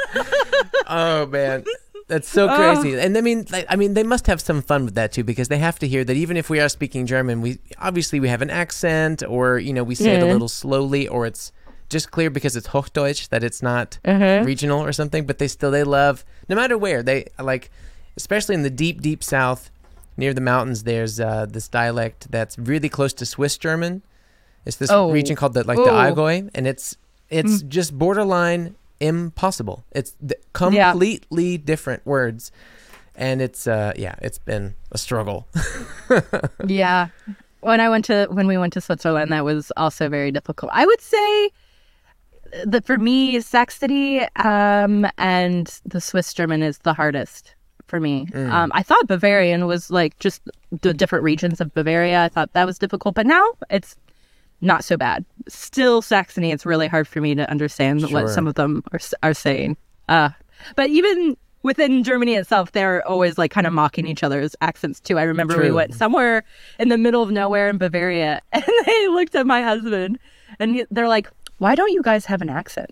Oh, man. That's so crazy. And I mean, they must have some fun with that too, because they have to hear that even if we are speaking German, we have an accent, or, you know, we say it a little slowly, or it's just clear because it's Hochdeutsch, that it's not regional or something, but they love, no matter where, they like, especially in the deep, deep south near the mountains, there's this dialect that's really close to Swiss German. It's this region called the Allgäu, and it's just borderline impossible. It's completely different words, and it's it's been a struggle. Yeah, when we went to Switzerland, that was also very difficult. I would say that for me, Saxony and the Swiss German is the hardest for me. I thought Bavarian was like just the different regions of Bavaria. I thought that was difficult, but now it's not so bad. Still, Saxony, it's really hard for me to understand what some of them are saying. But even within Germany itself, they're always like kind of mocking each other's accents too. I remember we went somewhere in the middle of nowhere in Bavaria, and they looked at my husband, and they're like, "Why don't you guys have an accent?"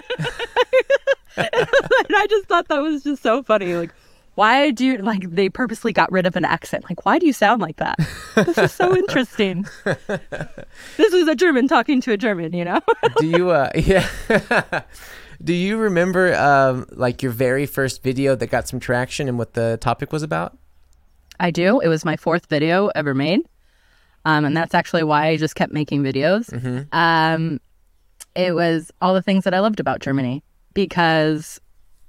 And I just thought that was just so funny. Like, why do you, like, they purposely got rid of an accent? Like, why do you sound like that? This is so interesting. This is a German talking to a German, you know? Do you, do you remember, like, your very first video that got some traction and what the topic was about? I do. It was my 4th video ever made. And that's actually why I just kept making videos. It was all the things that I loved about Germany, because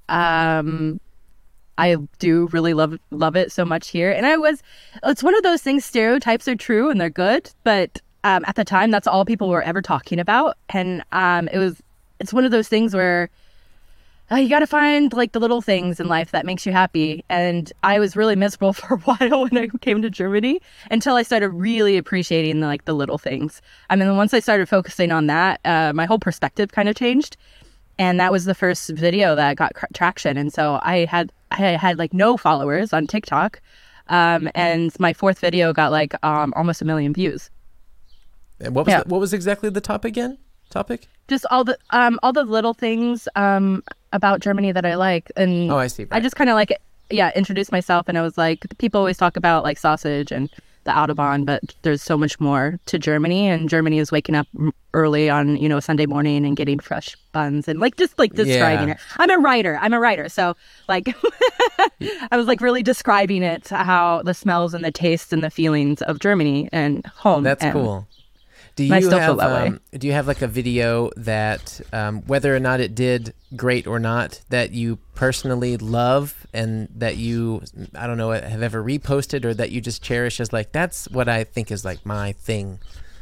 I do really love it so much here. And it's one of those things, stereotypes are true and they're good, but at the time, that's all people were ever talking about. And it's one of those things where you got to find like the little things in life that makes you happy. And I was really miserable for a while when I came to Germany, until I started really appreciating the little things. I mean, once I started focusing on that, my whole perspective kind of changed. And that was the first video that got traction. And so I had like no followers on TikTok. And my 4th video got like almost 1 million views. And what was exactly the topic? Just all the little things about Germany that I like. And I see. Right. I just kind of like introduced myself, and I was like, people always talk about like sausage and the Autobahn, but there's so much more to Germany, and Germany is waking up early on, you know, Sunday morning and getting fresh buns and like just like describing it. I'm a writer. So like I was like really describing it, how the smells and the tastes and the feelings of Germany and home. That's and cool. Do you have like a video that, whether or not it did great or not, that you personally love and that you, I don't know, have ever reposted or that you just cherish as like, that's what I think is like my thing?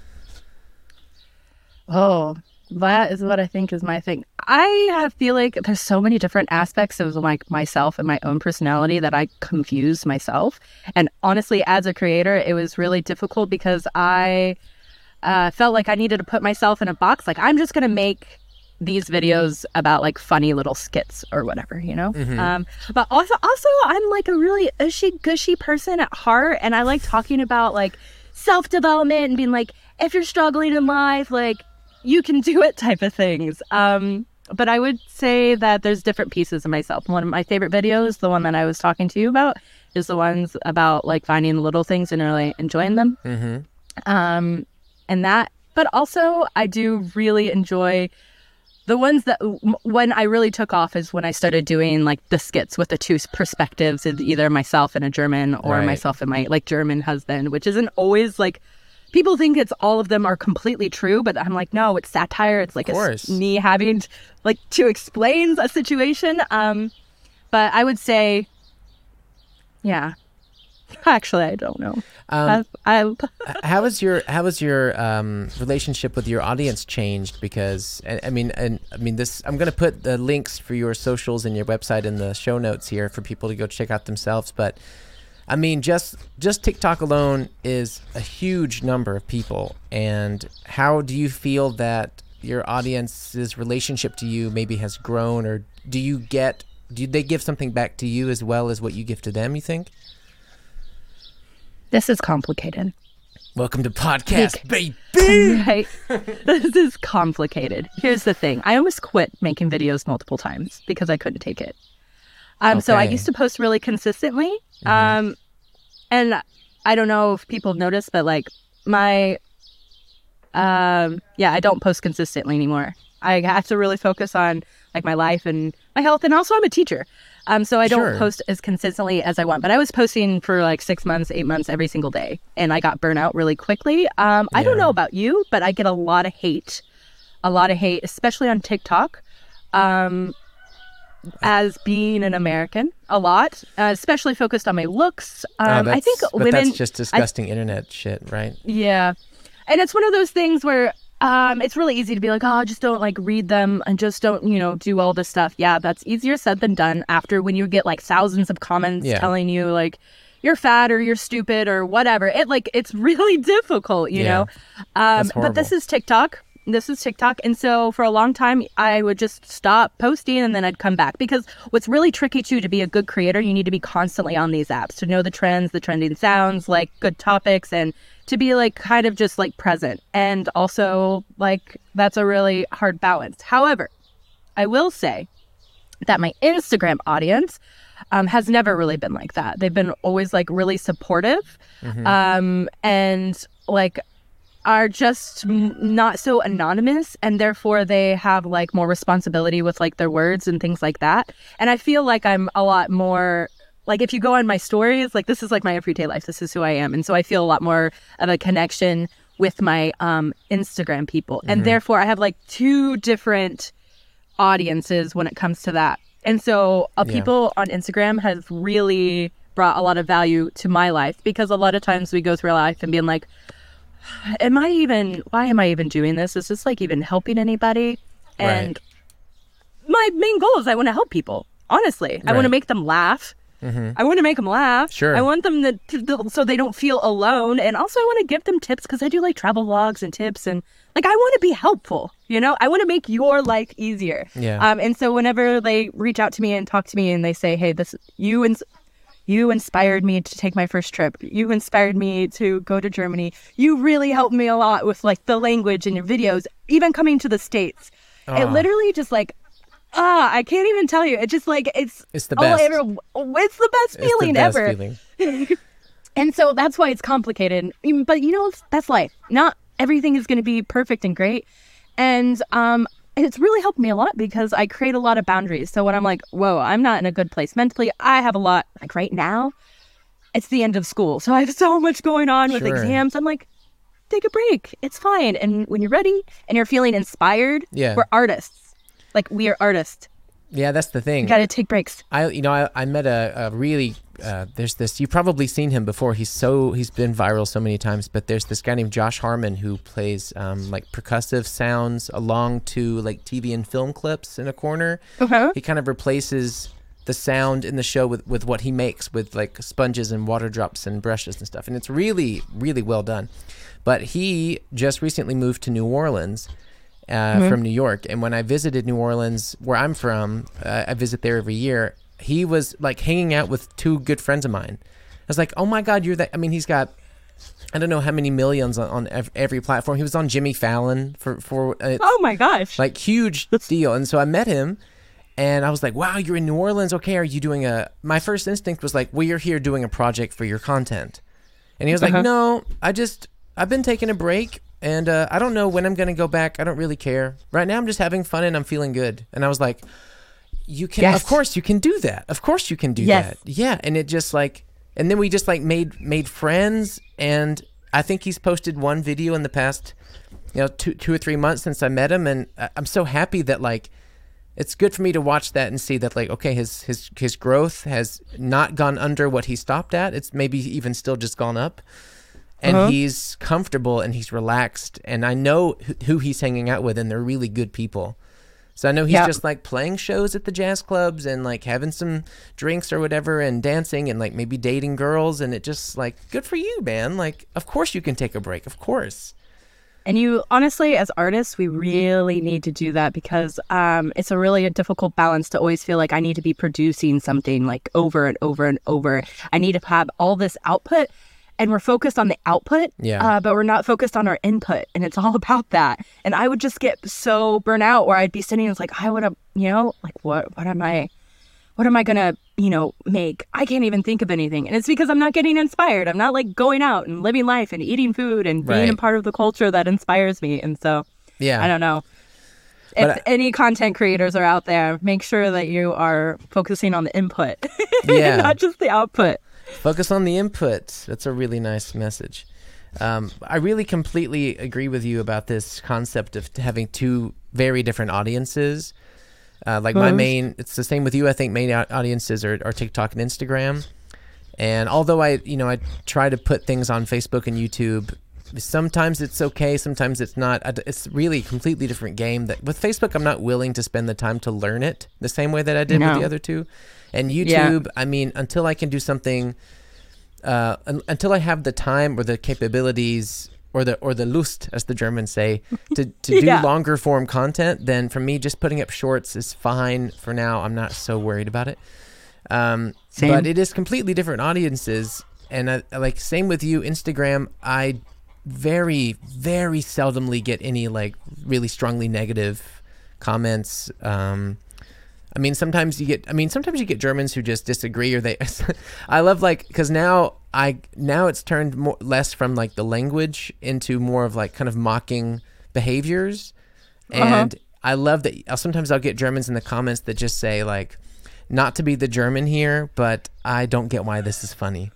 Oh, that is what I think is my thing. I feel like there's so many different aspects of like myself and my own personality that I confuse myself. And honestly, as a creator, it was really difficult because I felt like I needed to put myself in a box. Like, I'm just going to make these videos about like funny little skits or whatever, you know? But also I'm like a really gushy person at heart. And I like talking about like self-development and being like, if you're struggling in life, like you can do it type of things. But I would say that there's different pieces of myself. One of my favorite videos, the one that I was talking to you about, is the ones about like finding the little things and really enjoying them. And that, but also I do really enjoy the ones that when I really took off is when I started doing like the skits with the two perspectives of either myself and a German or myself and my like German husband, which isn't always like, people think it's all of them are completely true, but I'm like, no, it's satire. It's like me having like to explain a situation. But I would say, yeah. Actually, I don't know. How has your relationship with your audience changed? Because I mean, this. I'm going to put the links for your socials and your website in the show notes here for people to go check out themselves. But I mean, just TikTok alone is a huge number of people. And how do you feel that your audience's relationship to you maybe has grown, or do they give something back to you as well as what you give to them, you think? This is complicated. Welcome to podcast, baby! Right? This is complicated. Here's the thing. I almost quit making videos multiple times because I couldn't take it. So I used to post really consistently. And I don't know if people have noticed, but like I don't post consistently anymore. I have to really focus on like my life and my health. And also I'm a teacher. So I don't post as consistently as I want, but I was posting for like 6 months, 8 months, every single day. And I got burnt out really quickly. I don't know about you, but I get a lot of hate, especially on TikTok, as being an American, a lot, especially focused on my looks. I think women, that's just disgusting internet shit, right? Yeah. And it's one of those things where it's really easy to be like, oh, just don't like read them and just don't, do all this stuff. Yeah, that's easier said than done after when you get like thousands of comments telling you like you're fat or you're stupid or whatever. It's really difficult, you know? But this is TikTok. And so for a long time, I would just stop posting and then I'd come back, because what's really tricky too, to be a good creator, you need to be constantly on these apps to know the trends, the trending sounds, like good topics, and to be like kind of just like present. And also like that's a really hard balance. However, I will say that my Instagram audience has never really been like that. They've been always like really supportive, and like are just not so anonymous, and therefore they have like more responsibility with like their words and things like that. And I feel like I'm a lot more like, if you go on my stories, like this is like my everyday life. This is who I am. And so I feel a lot more of a connection with my Instagram people. And therefore I have like two different audiences when it comes to that. And so people on Instagram have really brought a lot of value to my life, because a lot of times we go through life and being like, why am I even doing this? Is this like even helping anybody? And my main goal is I want to help people. Honestly, I want to make them laugh. I want to make them laugh. Sure. I want them to so they don't feel alone. And also I want to give them tips, because I do like travel vlogs and tips, and like I want to be helpful, I want to make your life easier. And so whenever they reach out to me and talk to me and they say, hey, you inspired me to take my first trip. You inspired me to go to Germany. You really helped me a lot with like the language in your videos, even coming to the States. It literally just like, I can't even tell you. It's just like, it's the best. It's the best feeling ever. And so that's why it's complicated. But that's life. Not everything is going to be perfect and great. And it's really helped me a lot because I create a lot of boundaries. So when I'm like, whoa, I'm not in a good place mentally, I have a lot, like right now, it's the end of school. So I have so much going on with exams. I'm like, take a break. It's fine. And when you're ready and you're feeling inspired, we're artists. Like, we are artists. Yeah, that's the thing. You got to take breaks. I met a really, there's this, you've probably seen him before. He's been viral so many times, but there's this guy named Josh Harmon who plays like percussive sounds along to like TV and film clips in a corner. Uh-huh. He kind of replaces the sound in the show with what he makes with like sponges and water drops and brushes and stuff. And it's really, really well done. But he just recently moved to New Orleans from New York. And when I visited New Orleans, where I'm from, I visit there every year. He was like hanging out with two good friends of mine. I was like, oh my God, you're that. I mean, he's got, I don't know how many millions on every platform. He was on Jimmy Fallon for oh my gosh, like huge deal. And so I met him and I was like, wow, you're in New Orleans. Okay. Are you doing my first instinct was like, well, you're here doing a project for your content. And he was like, no, I've been taking a break. And I don't know when I'm going to go back. I don't really care. Right now, I'm just having fun and I'm feeling good. And I was like, you can, of course you can do that. Of course you can do that. Yeah. And it just like, and then we just like made friends. And I think he's posted one video in the past, 2 or 3 months since I met him. And I'm so happy that like, it's good for me to watch that and see that like, okay, his growth has not gone under what he stopped at. It's maybe even still just gone up. And he's comfortable and he's relaxed. And I know who he's hanging out with, and they're really good people. So I know he's just like playing shows at the jazz clubs and like having some drinks or whatever and dancing and like maybe dating girls. And it just like, good for you, man. Like, of course you can take a break. Of course. And you, honestly, as artists, we really need to do that because it's a really difficult balance to always feel like I need to be producing something like over and over and over. I need to have all this output. And we're focused on the output, but we're not focused on our input. And it's all about that. And I would just get so burnt out where I'd be sitting and it's like, I would have, like, what am I going to, make? I can't even think of anything. And it's because I'm not getting inspired. I'm not like going out and living life and eating food and being a part of the culture that inspires me. And so, I don't know. If any content creators are out there, make sure that you are focusing on the input, not just the output. Focus on the input. That's a really nice message. I really completely agree with you about this concept of having two very different audiences. My main, it's the same with you. I think main audiences are TikTok and Instagram. And although I try to put things on Facebook and YouTube, sometimes it's okay, sometimes it's not. It's really a completely different game. That with Facebook, I'm not willing to spend the time to learn it the same way that I did with the other two. And YouTube, I mean, until I can do something, until I have the time or the capabilities or the Lust, as the Germans say, to do longer form content, then for me, just putting up shorts is fine for now. I'm not so worried about it. But it is completely different audiences. And same with you, Instagram, I very, very seldomly get any like really strongly negative comments. Sometimes you get Germans who just disagree or they, I love because now it's turned less from like the language into more of like kind of mocking behaviors. And I love that sometimes I'll get Germans in the comments that just say like, not to be the German here, but I don't get why this is funny,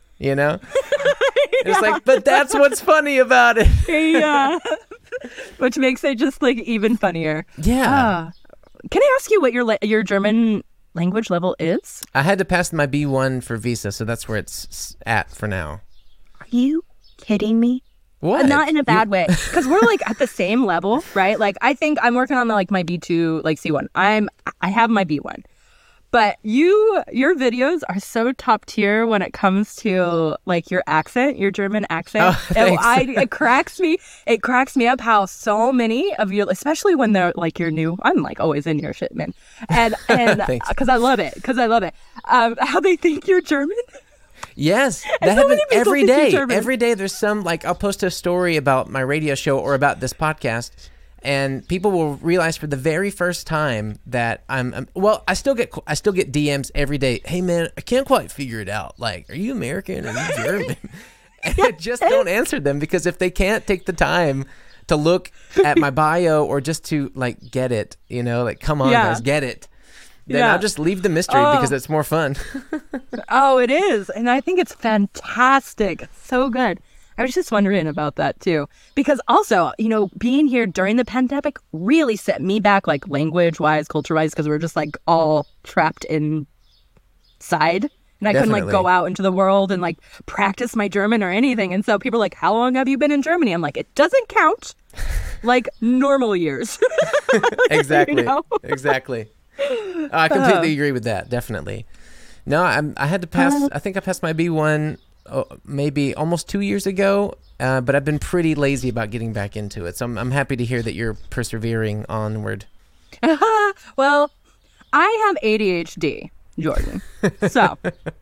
It's like, but that's what's funny about it. Yeah. Which makes it just like even funnier. Yeah. Can I ask you what your German language level is? I had to pass my B1 for visa, so that's where it's at for now. Are you kidding me? What? Not in a bad way, because we're like at the same level, right? Like I think I'm working on like my B2, like C1. I have my B1. But your videos are so top tier when it comes to like your accent, your German accent. Oh, thanks. It cracks me up how so many of you, especially when they're like you're new. I'm like always in your shit, man, and because I love it. How they think you're German. Yes, that happens every day. Every day there's some like I'll post a story about my radio show or about this podcast. and people will realize for the very first time that well, I still get DMs every day. Hey man, I can't quite figure it out. Like, are you American? Are you German? And I just don't answer them, because if they can't take the time to look at my bio or just to like get it, like, come on guys, get it, then I'll just leave the mystery because it's more fun. Oh, it is. And I think it's fantastic. So good. I was just wondering about that too, because also, being here during the pandemic really set me back, like language-wise, culture-wise, because we're just like all trapped inside. And I couldn't like go out into the world and like practice my German or anything. And so people are like, how long have you been in Germany? I'm like, it doesn't count like normal years. Exactly. Exactly. I completely agree with that. Definitely. No, I had to pass. I think I passed my B1 maybe almost 2 years ago, but I've been pretty lazy about getting back into it. So I'm happy to hear that you're persevering onward. Well, I have ADHD. Jordan. So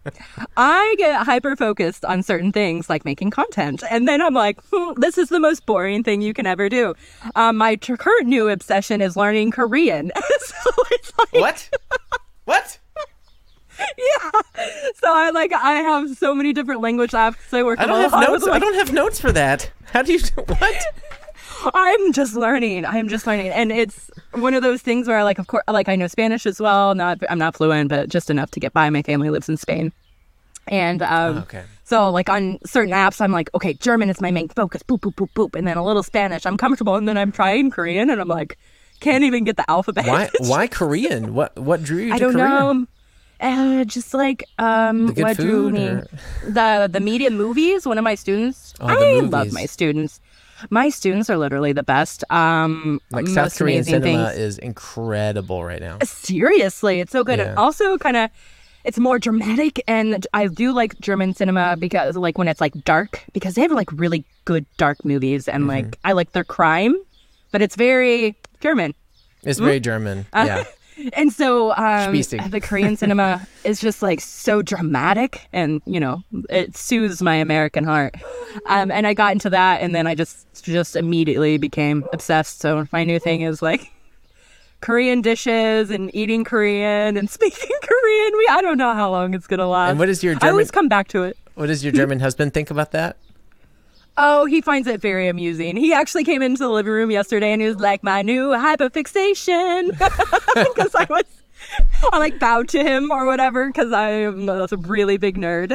I get hyper focused on certain things like making content. And then I'm like, this is the most boring thing you can ever do. My current new obsession is learning Korean. So it's like, What? Yeah. So I have so many different language apps. I work. I don't have notes. I don't have notes for that. How do you what? I'm just learning. And it's one of those things where, like, of course, like, I know Spanish as well. I'm not fluent, but just enough to get by. My family lives in Spain. And so, like, on certain apps, I'm like, okay, German is my main focus. Boop, boop, boop, boop. And then a little Spanish. I'm comfortable. And then I'm trying Korean, and I'm like, can't even get the alphabet. Why Korean? What drew you to Korea? I don't know. Just like what drew me. The media movies. One of my students. I love my students. My students are literally the best. Like South Korean cinema is incredible right now. Seriously, it's so good. Yeah. And also it's more dramatic, and I do like German cinema because like when it's like dark, because they have like really good dark movies, and like I like their crime, but it's very German. It's very German, yeah. And so the Korean cinema is just like so dramatic, and it soothes my American heart. And I got into that, and then I just immediately became obsessed. So my new thing is like Korean dishes and eating Korean and speaking Korean. I don't know how long it's gonna last. And what is your German? I always come back to it. What does your German husband think about that? Oh, he finds it very amusing. He actually came into the living room yesterday and he was like, my new hyperfixation. Because I like bowed to him or whatever, because I'm a really big nerd.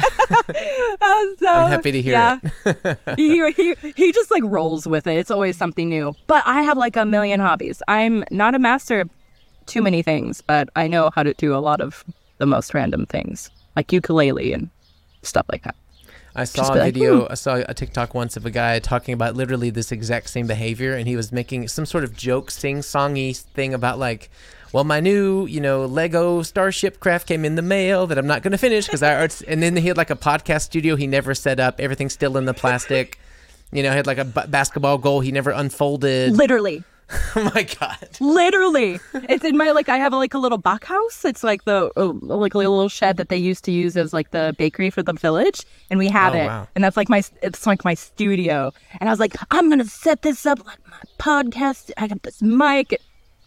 So, I'm happy to hear it. He just like rolls with it. It's always something new. But I have like a million hobbies. I'm not a master of too many things, but I know how to do a lot of the most random things, like ukulele and stuff like that. I saw a video, I saw a TikTok once of a guy talking about literally this exact same behavior, and he was making some sort of joke, sing-songy thing about like, well, my new, Lego Starship craft came in the mail that I'm not going to finish and then he had like a podcast studio he never set up, everything's still in the plastic, he had like a basketball goal he never unfolded. Literally. Oh my God. Literally. It's in my, I have like a little backhouse. It's like like a little shed that they used to use as like the bakery for the village. And we have it. Wow. And that's like it's like my studio. And I was like, I'm going to set this up like my podcast. I got this mic.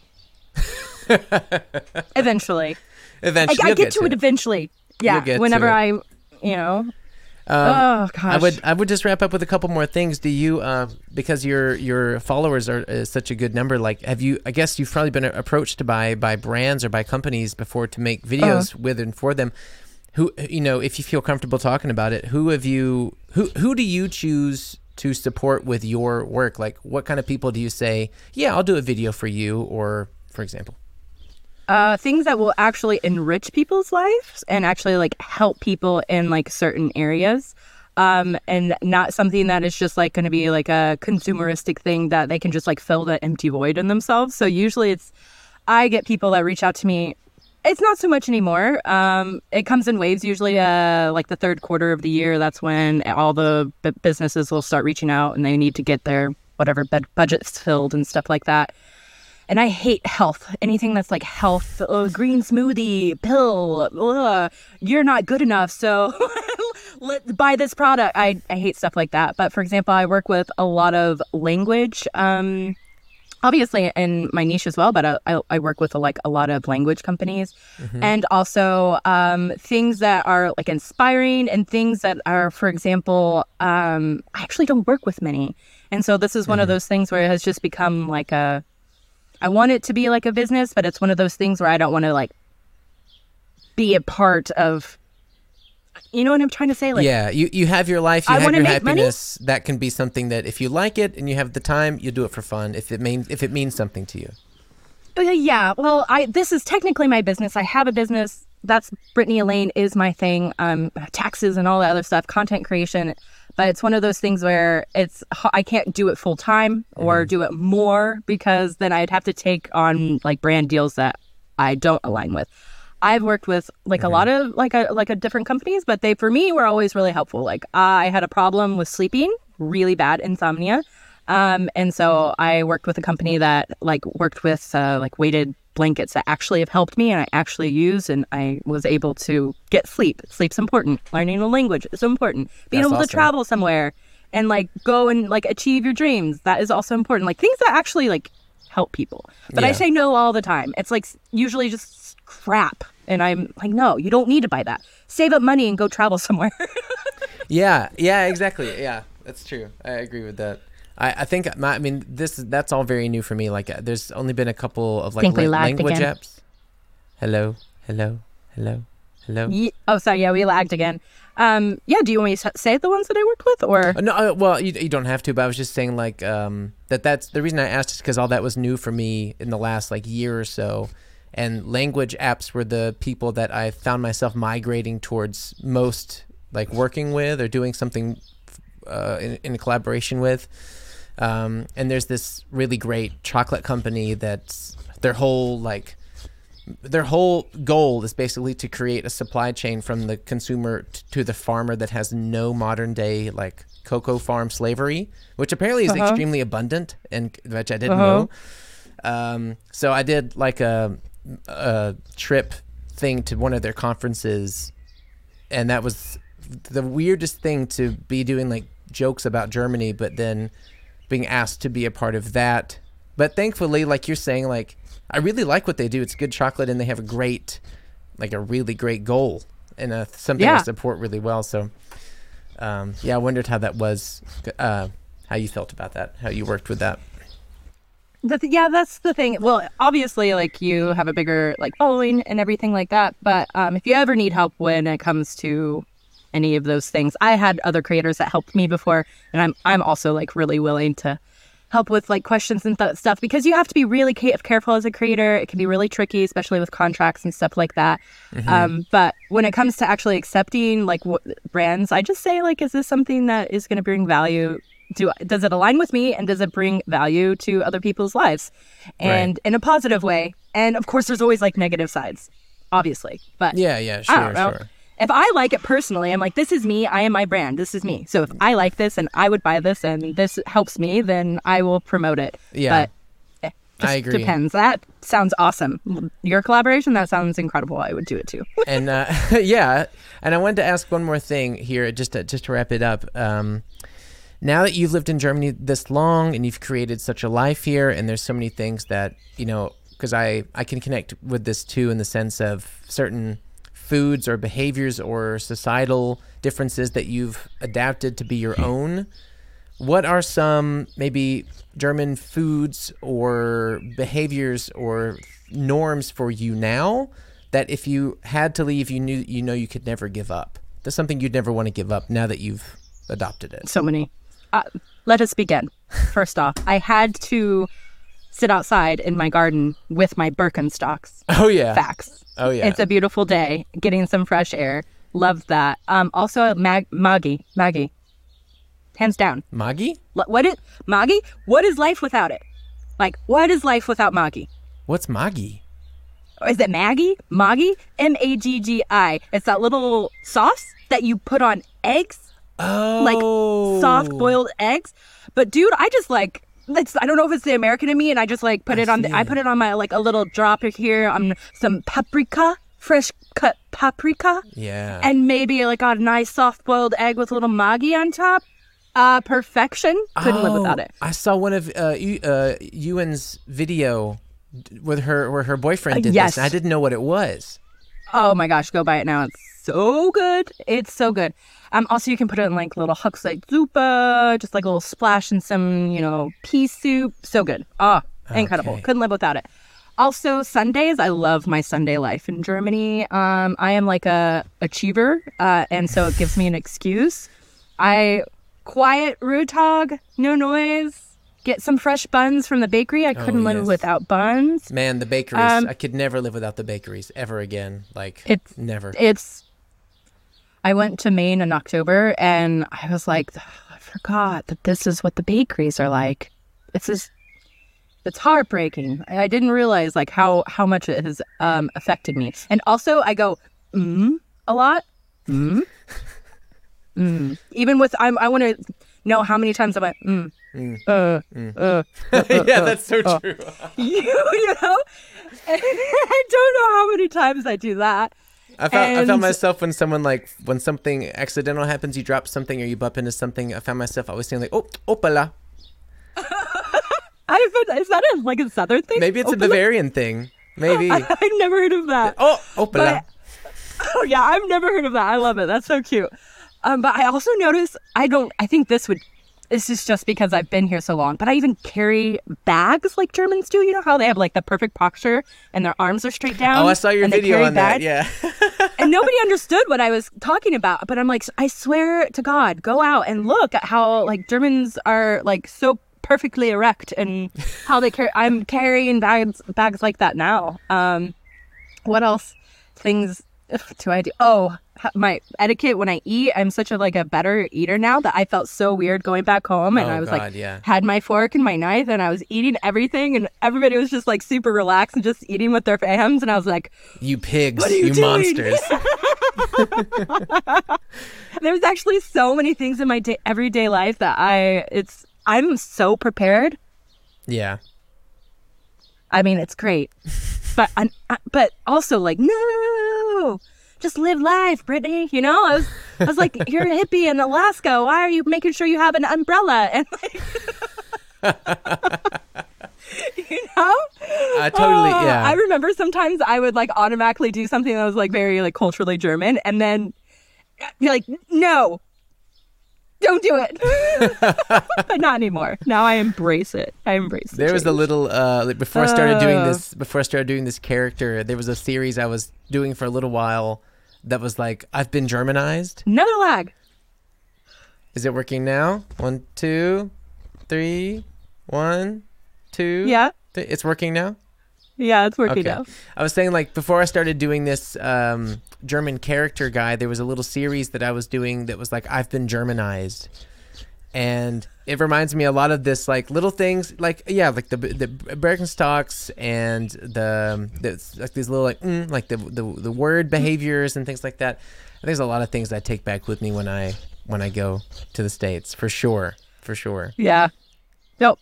Eventually. I get to it eventually. Yeah. Whenever oh gosh. I would just wrap up with a couple more things. Do you because your followers are such a good number, like I guess you've probably been approached by brands or by companies before to make videos with and for them. Who if you feel comfortable talking about it, who do you choose to support with your work? Like what kind of people do you say, yeah, I'll do a video for you, or for example? Things that will actually enrich people's lives and actually like help people in like certain areas, and not something that is just like going to be like a consumeristic thing that they can just like fill that empty void in themselves. So usually I get people that reach out to me. It's not so much anymore. It comes in waves. Usually like the third quarter of the year, that's when all the businesses will start reaching out and they need to get their whatever budgets filled and stuff like that. And I hate health. Anything that's like health, green smoothie, pill, you're not good enough, so buy this product. I hate stuff like that. But for example, I work with a lot of language obviously in my niche as well, but I work with a lot of language companies, and also things that are like inspiring, and things that are, for example, I actually don't work with many, and so this is one of those things where it has just become like I want it to be like a business, but it's one of those things where I don't want to like be a part of. You know what I'm trying to say? Like, yeah, you have your life, you I have wanna your make money. happiness. That can be something that if you like it and you have the time, you do it for fun. If it means something to you. Yeah, well, this is technically my business. I have a business. That's Brittany Elaine is my thing. Taxes and all that other stuff, content creation. But it's one of those things where I can't do it full time or do it more, because then I'd have to take on like brand deals that I don't align with. I've worked with like a lot of like a different companies, but they for me were always really helpful. Like I had a problem with sleeping, really bad insomnia, and so I worked with a company that like worked with like weighted blankets that actually have helped me, and I actually use, and I was able to get sleep. Sleep's important. Learning a language is important. Being able to travel somewhere and like go and like achieve your dreams, that is also important. Like things that actually like help people. But I say no all the time. It's like usually just crap. And I'm like, no, you don't need to buy that. Save up money and go travel somewhere. Yeah, exactly. Yeah, that's true. I agree with that. I think, that's all very new for me. Like, there's only been a couple of like language apps. Hello. Oh, sorry. Yeah, we lagged again. Do you want me to say the ones that I worked with, or? No, well, you don't have to, but I was just saying like that's the reason I asked is because all that was new for me in the last like year or so. And language apps were the people that I found myself migrating towards most, like working with or doing something in a collaboration with. And there's this really great chocolate company that's their whole goal is basically to create a supply chain from the consumer to the farmer that has no modern day like cocoa farm slavery, which apparently is extremely abundant, and which I didn't know. So I did like a trip thing to one of their conferences, and that was the weirdest thing to be doing like jokes about Germany, but then being asked to be a part of that. But thankfully, like you're saying, like I really like what they do. It's good chocolate, and they have a really great goal, and something I support really well. So I wondered how that was, how you felt about that, how you worked with that. That's the thing. Well, obviously, like you have a bigger like following and everything like that. But if you ever need help when it comes to any of those things, I had other creators that helped me before, and I'm also like really willing to help with like questions and stuff, because you have to be really careful as a creator. It can be really tricky, especially with contracts and stuff like that. But when it comes to actually accepting like brands, I just say like, is this something that is going to bring value? Does it align with me, and does it bring value to other people's lives, and in a positive way? And of course, there's always like negative sides, obviously. But sure. If I like it personally, I'm like, this is me. I am my brand. This is me. So if I like this and I would buy this and this helps me, then I will promote it. Yeah, but I agree. Depends. That sounds awesome. Your collaboration, that sounds incredible. I would do it too. And and I wanted to ask one more thing here, just to wrap it up. Now that you've lived in Germany this long and you've created such a life here, and there's so many things that, because I can connect with this too, in the sense of certain foods or behaviors or societal differences that you've adapted to be your own. What are some maybe German foods or behaviors or norms for you now that if you had to leave, you could never give up? There's something you'd never want to give up now that you've adopted it. So many. Let us begin. First off, I had to sit outside in my garden with my Birkenstocks. Oh, yeah. Facts. Oh, yeah. It's a beautiful day, getting some fresh air. Love that. Also, Maggie. Hands down. Maggie? Maggie? What is life without it? Like, what is life without Maggie? What's Maggie? Is it Maggie? Maggie? Maggi. It's that little sauce that you put on eggs. Oh. Like soft boiled eggs. But dude, I just like, I don't know if it's the American in me, and I just like put it on my like a little drop here on some paprika, fresh cut paprika. Yeah. And maybe like a nice soft boiled egg with a little Maggi on top. Perfection. Couldn't live without it. I saw one of Ewan's video with where her boyfriend did yes. this, and I didn't know what it was. Oh my gosh, go buy it now. It's so good. It's so good. Also, you can put it in like little Hochzeitsuppe, just like a little splash in some, pea soup. So good. Incredible. Okay. Couldn't live without it. Also, Sundays. I love my Sunday life in Germany. I am like a achiever, and so it gives me an excuse. Quiet Ruhetag, no noise. Get some fresh buns from the bakery. I couldn't live without buns. Man, the bakeries. I could never live without the bakeries ever again. Never. I went to Maine in October, and I was like, I forgot that this is what the bakeries are like. It's heartbreaking. I didn't realize like how much it has affected me. And also, I go a lot. Even with I want to know how many times I went Yeah, that's so true. you know, I don't know how many times I do that. I found myself when something accidental happens, you drop something or you bump into something. I found myself always saying like, "Oh, opala." Is that a Southern thing? Maybe it's a Bavarian thing. Maybe. I've never heard of that. Oh, opala. Yeah, I've never heard of that. I love it. That's so cute. But I also notice this is just because I've been here so long, but I even carry bags like Germans do. You know how they have like the perfect posture and their arms are straight down? Oh, I saw your video on that. Yeah. And nobody understood what I was talking about. But I'm like, I swear to God, go out and look at how like Germans are like so perfectly erect and how they carry. I'm carrying bags like that now. What else? Things do I do? Oh, my etiquette when I eat. I'm such a better eater now that I felt so weird going back home, and I was had my fork and my knife, and I was eating everything, and everybody was just like super relaxed and just eating with their hands, and I was like, "You pigs, you monsters!" There's actually so many things in my everyday life that I'm so prepared. Yeah. I mean, it's great, but also like no. Just live life, Brittany. You know, I was like, you're a hippie in Alaska. Why are you making sure you have an umbrella? And like, I totally, yeah. I remember sometimes I would like automatically do something that was like very like culturally German, and then you're like, no, don't do it. But not anymore. Now I embrace it. There was a little before I started doing this character, there was a series I was doing for a little while that was like, I've been Germanized. Another lag. Is it working now? 1, 2, 3. 1, 2. Yeah. It's working now? Yeah, it's working now. I was saying like before I started doing this German character guy, there was a little series that I was doing that was like, I've been Germanized. And it reminds me a lot of this, like little things, like like the Birkenstocks and the like these little like the word behaviors and things like that. There's a lot of things I take back with me when I go to the States, for sure. Yeah. Nope.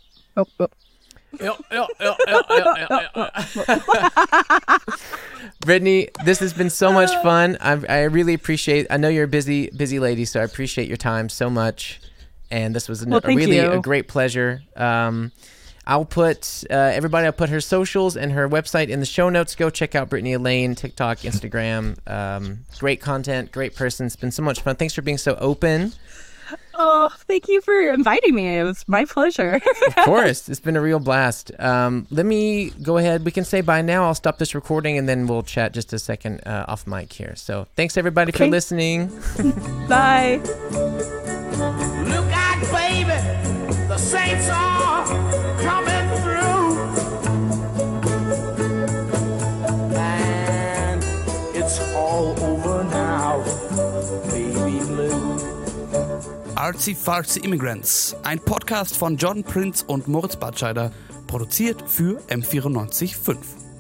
Brittany, this has been so much fun. I really appreciate. I know you're a busy lady, so I appreciate your time so much. And this was a great pleasure. I'll put I'll put her socials and her website in the show notes. Go check out Brittany Elaine, TikTok, Instagram. Great content, great person. It's been so much fun. Thanks for being so open. Oh, thank you for inviting me. It was my pleasure. Of course. It's been a real blast. Let me go ahead. We can say bye now. I'll stop this recording and then we'll chat just a second off mic here. So thanks everybody for listening. Bye. Look out, baby, the saints are coming through, and it's all over now, baby blue. Artsy Fartsy Immigrants, ein Podcast von John Prinz und Moritz Batscheider, produziert für M94.5.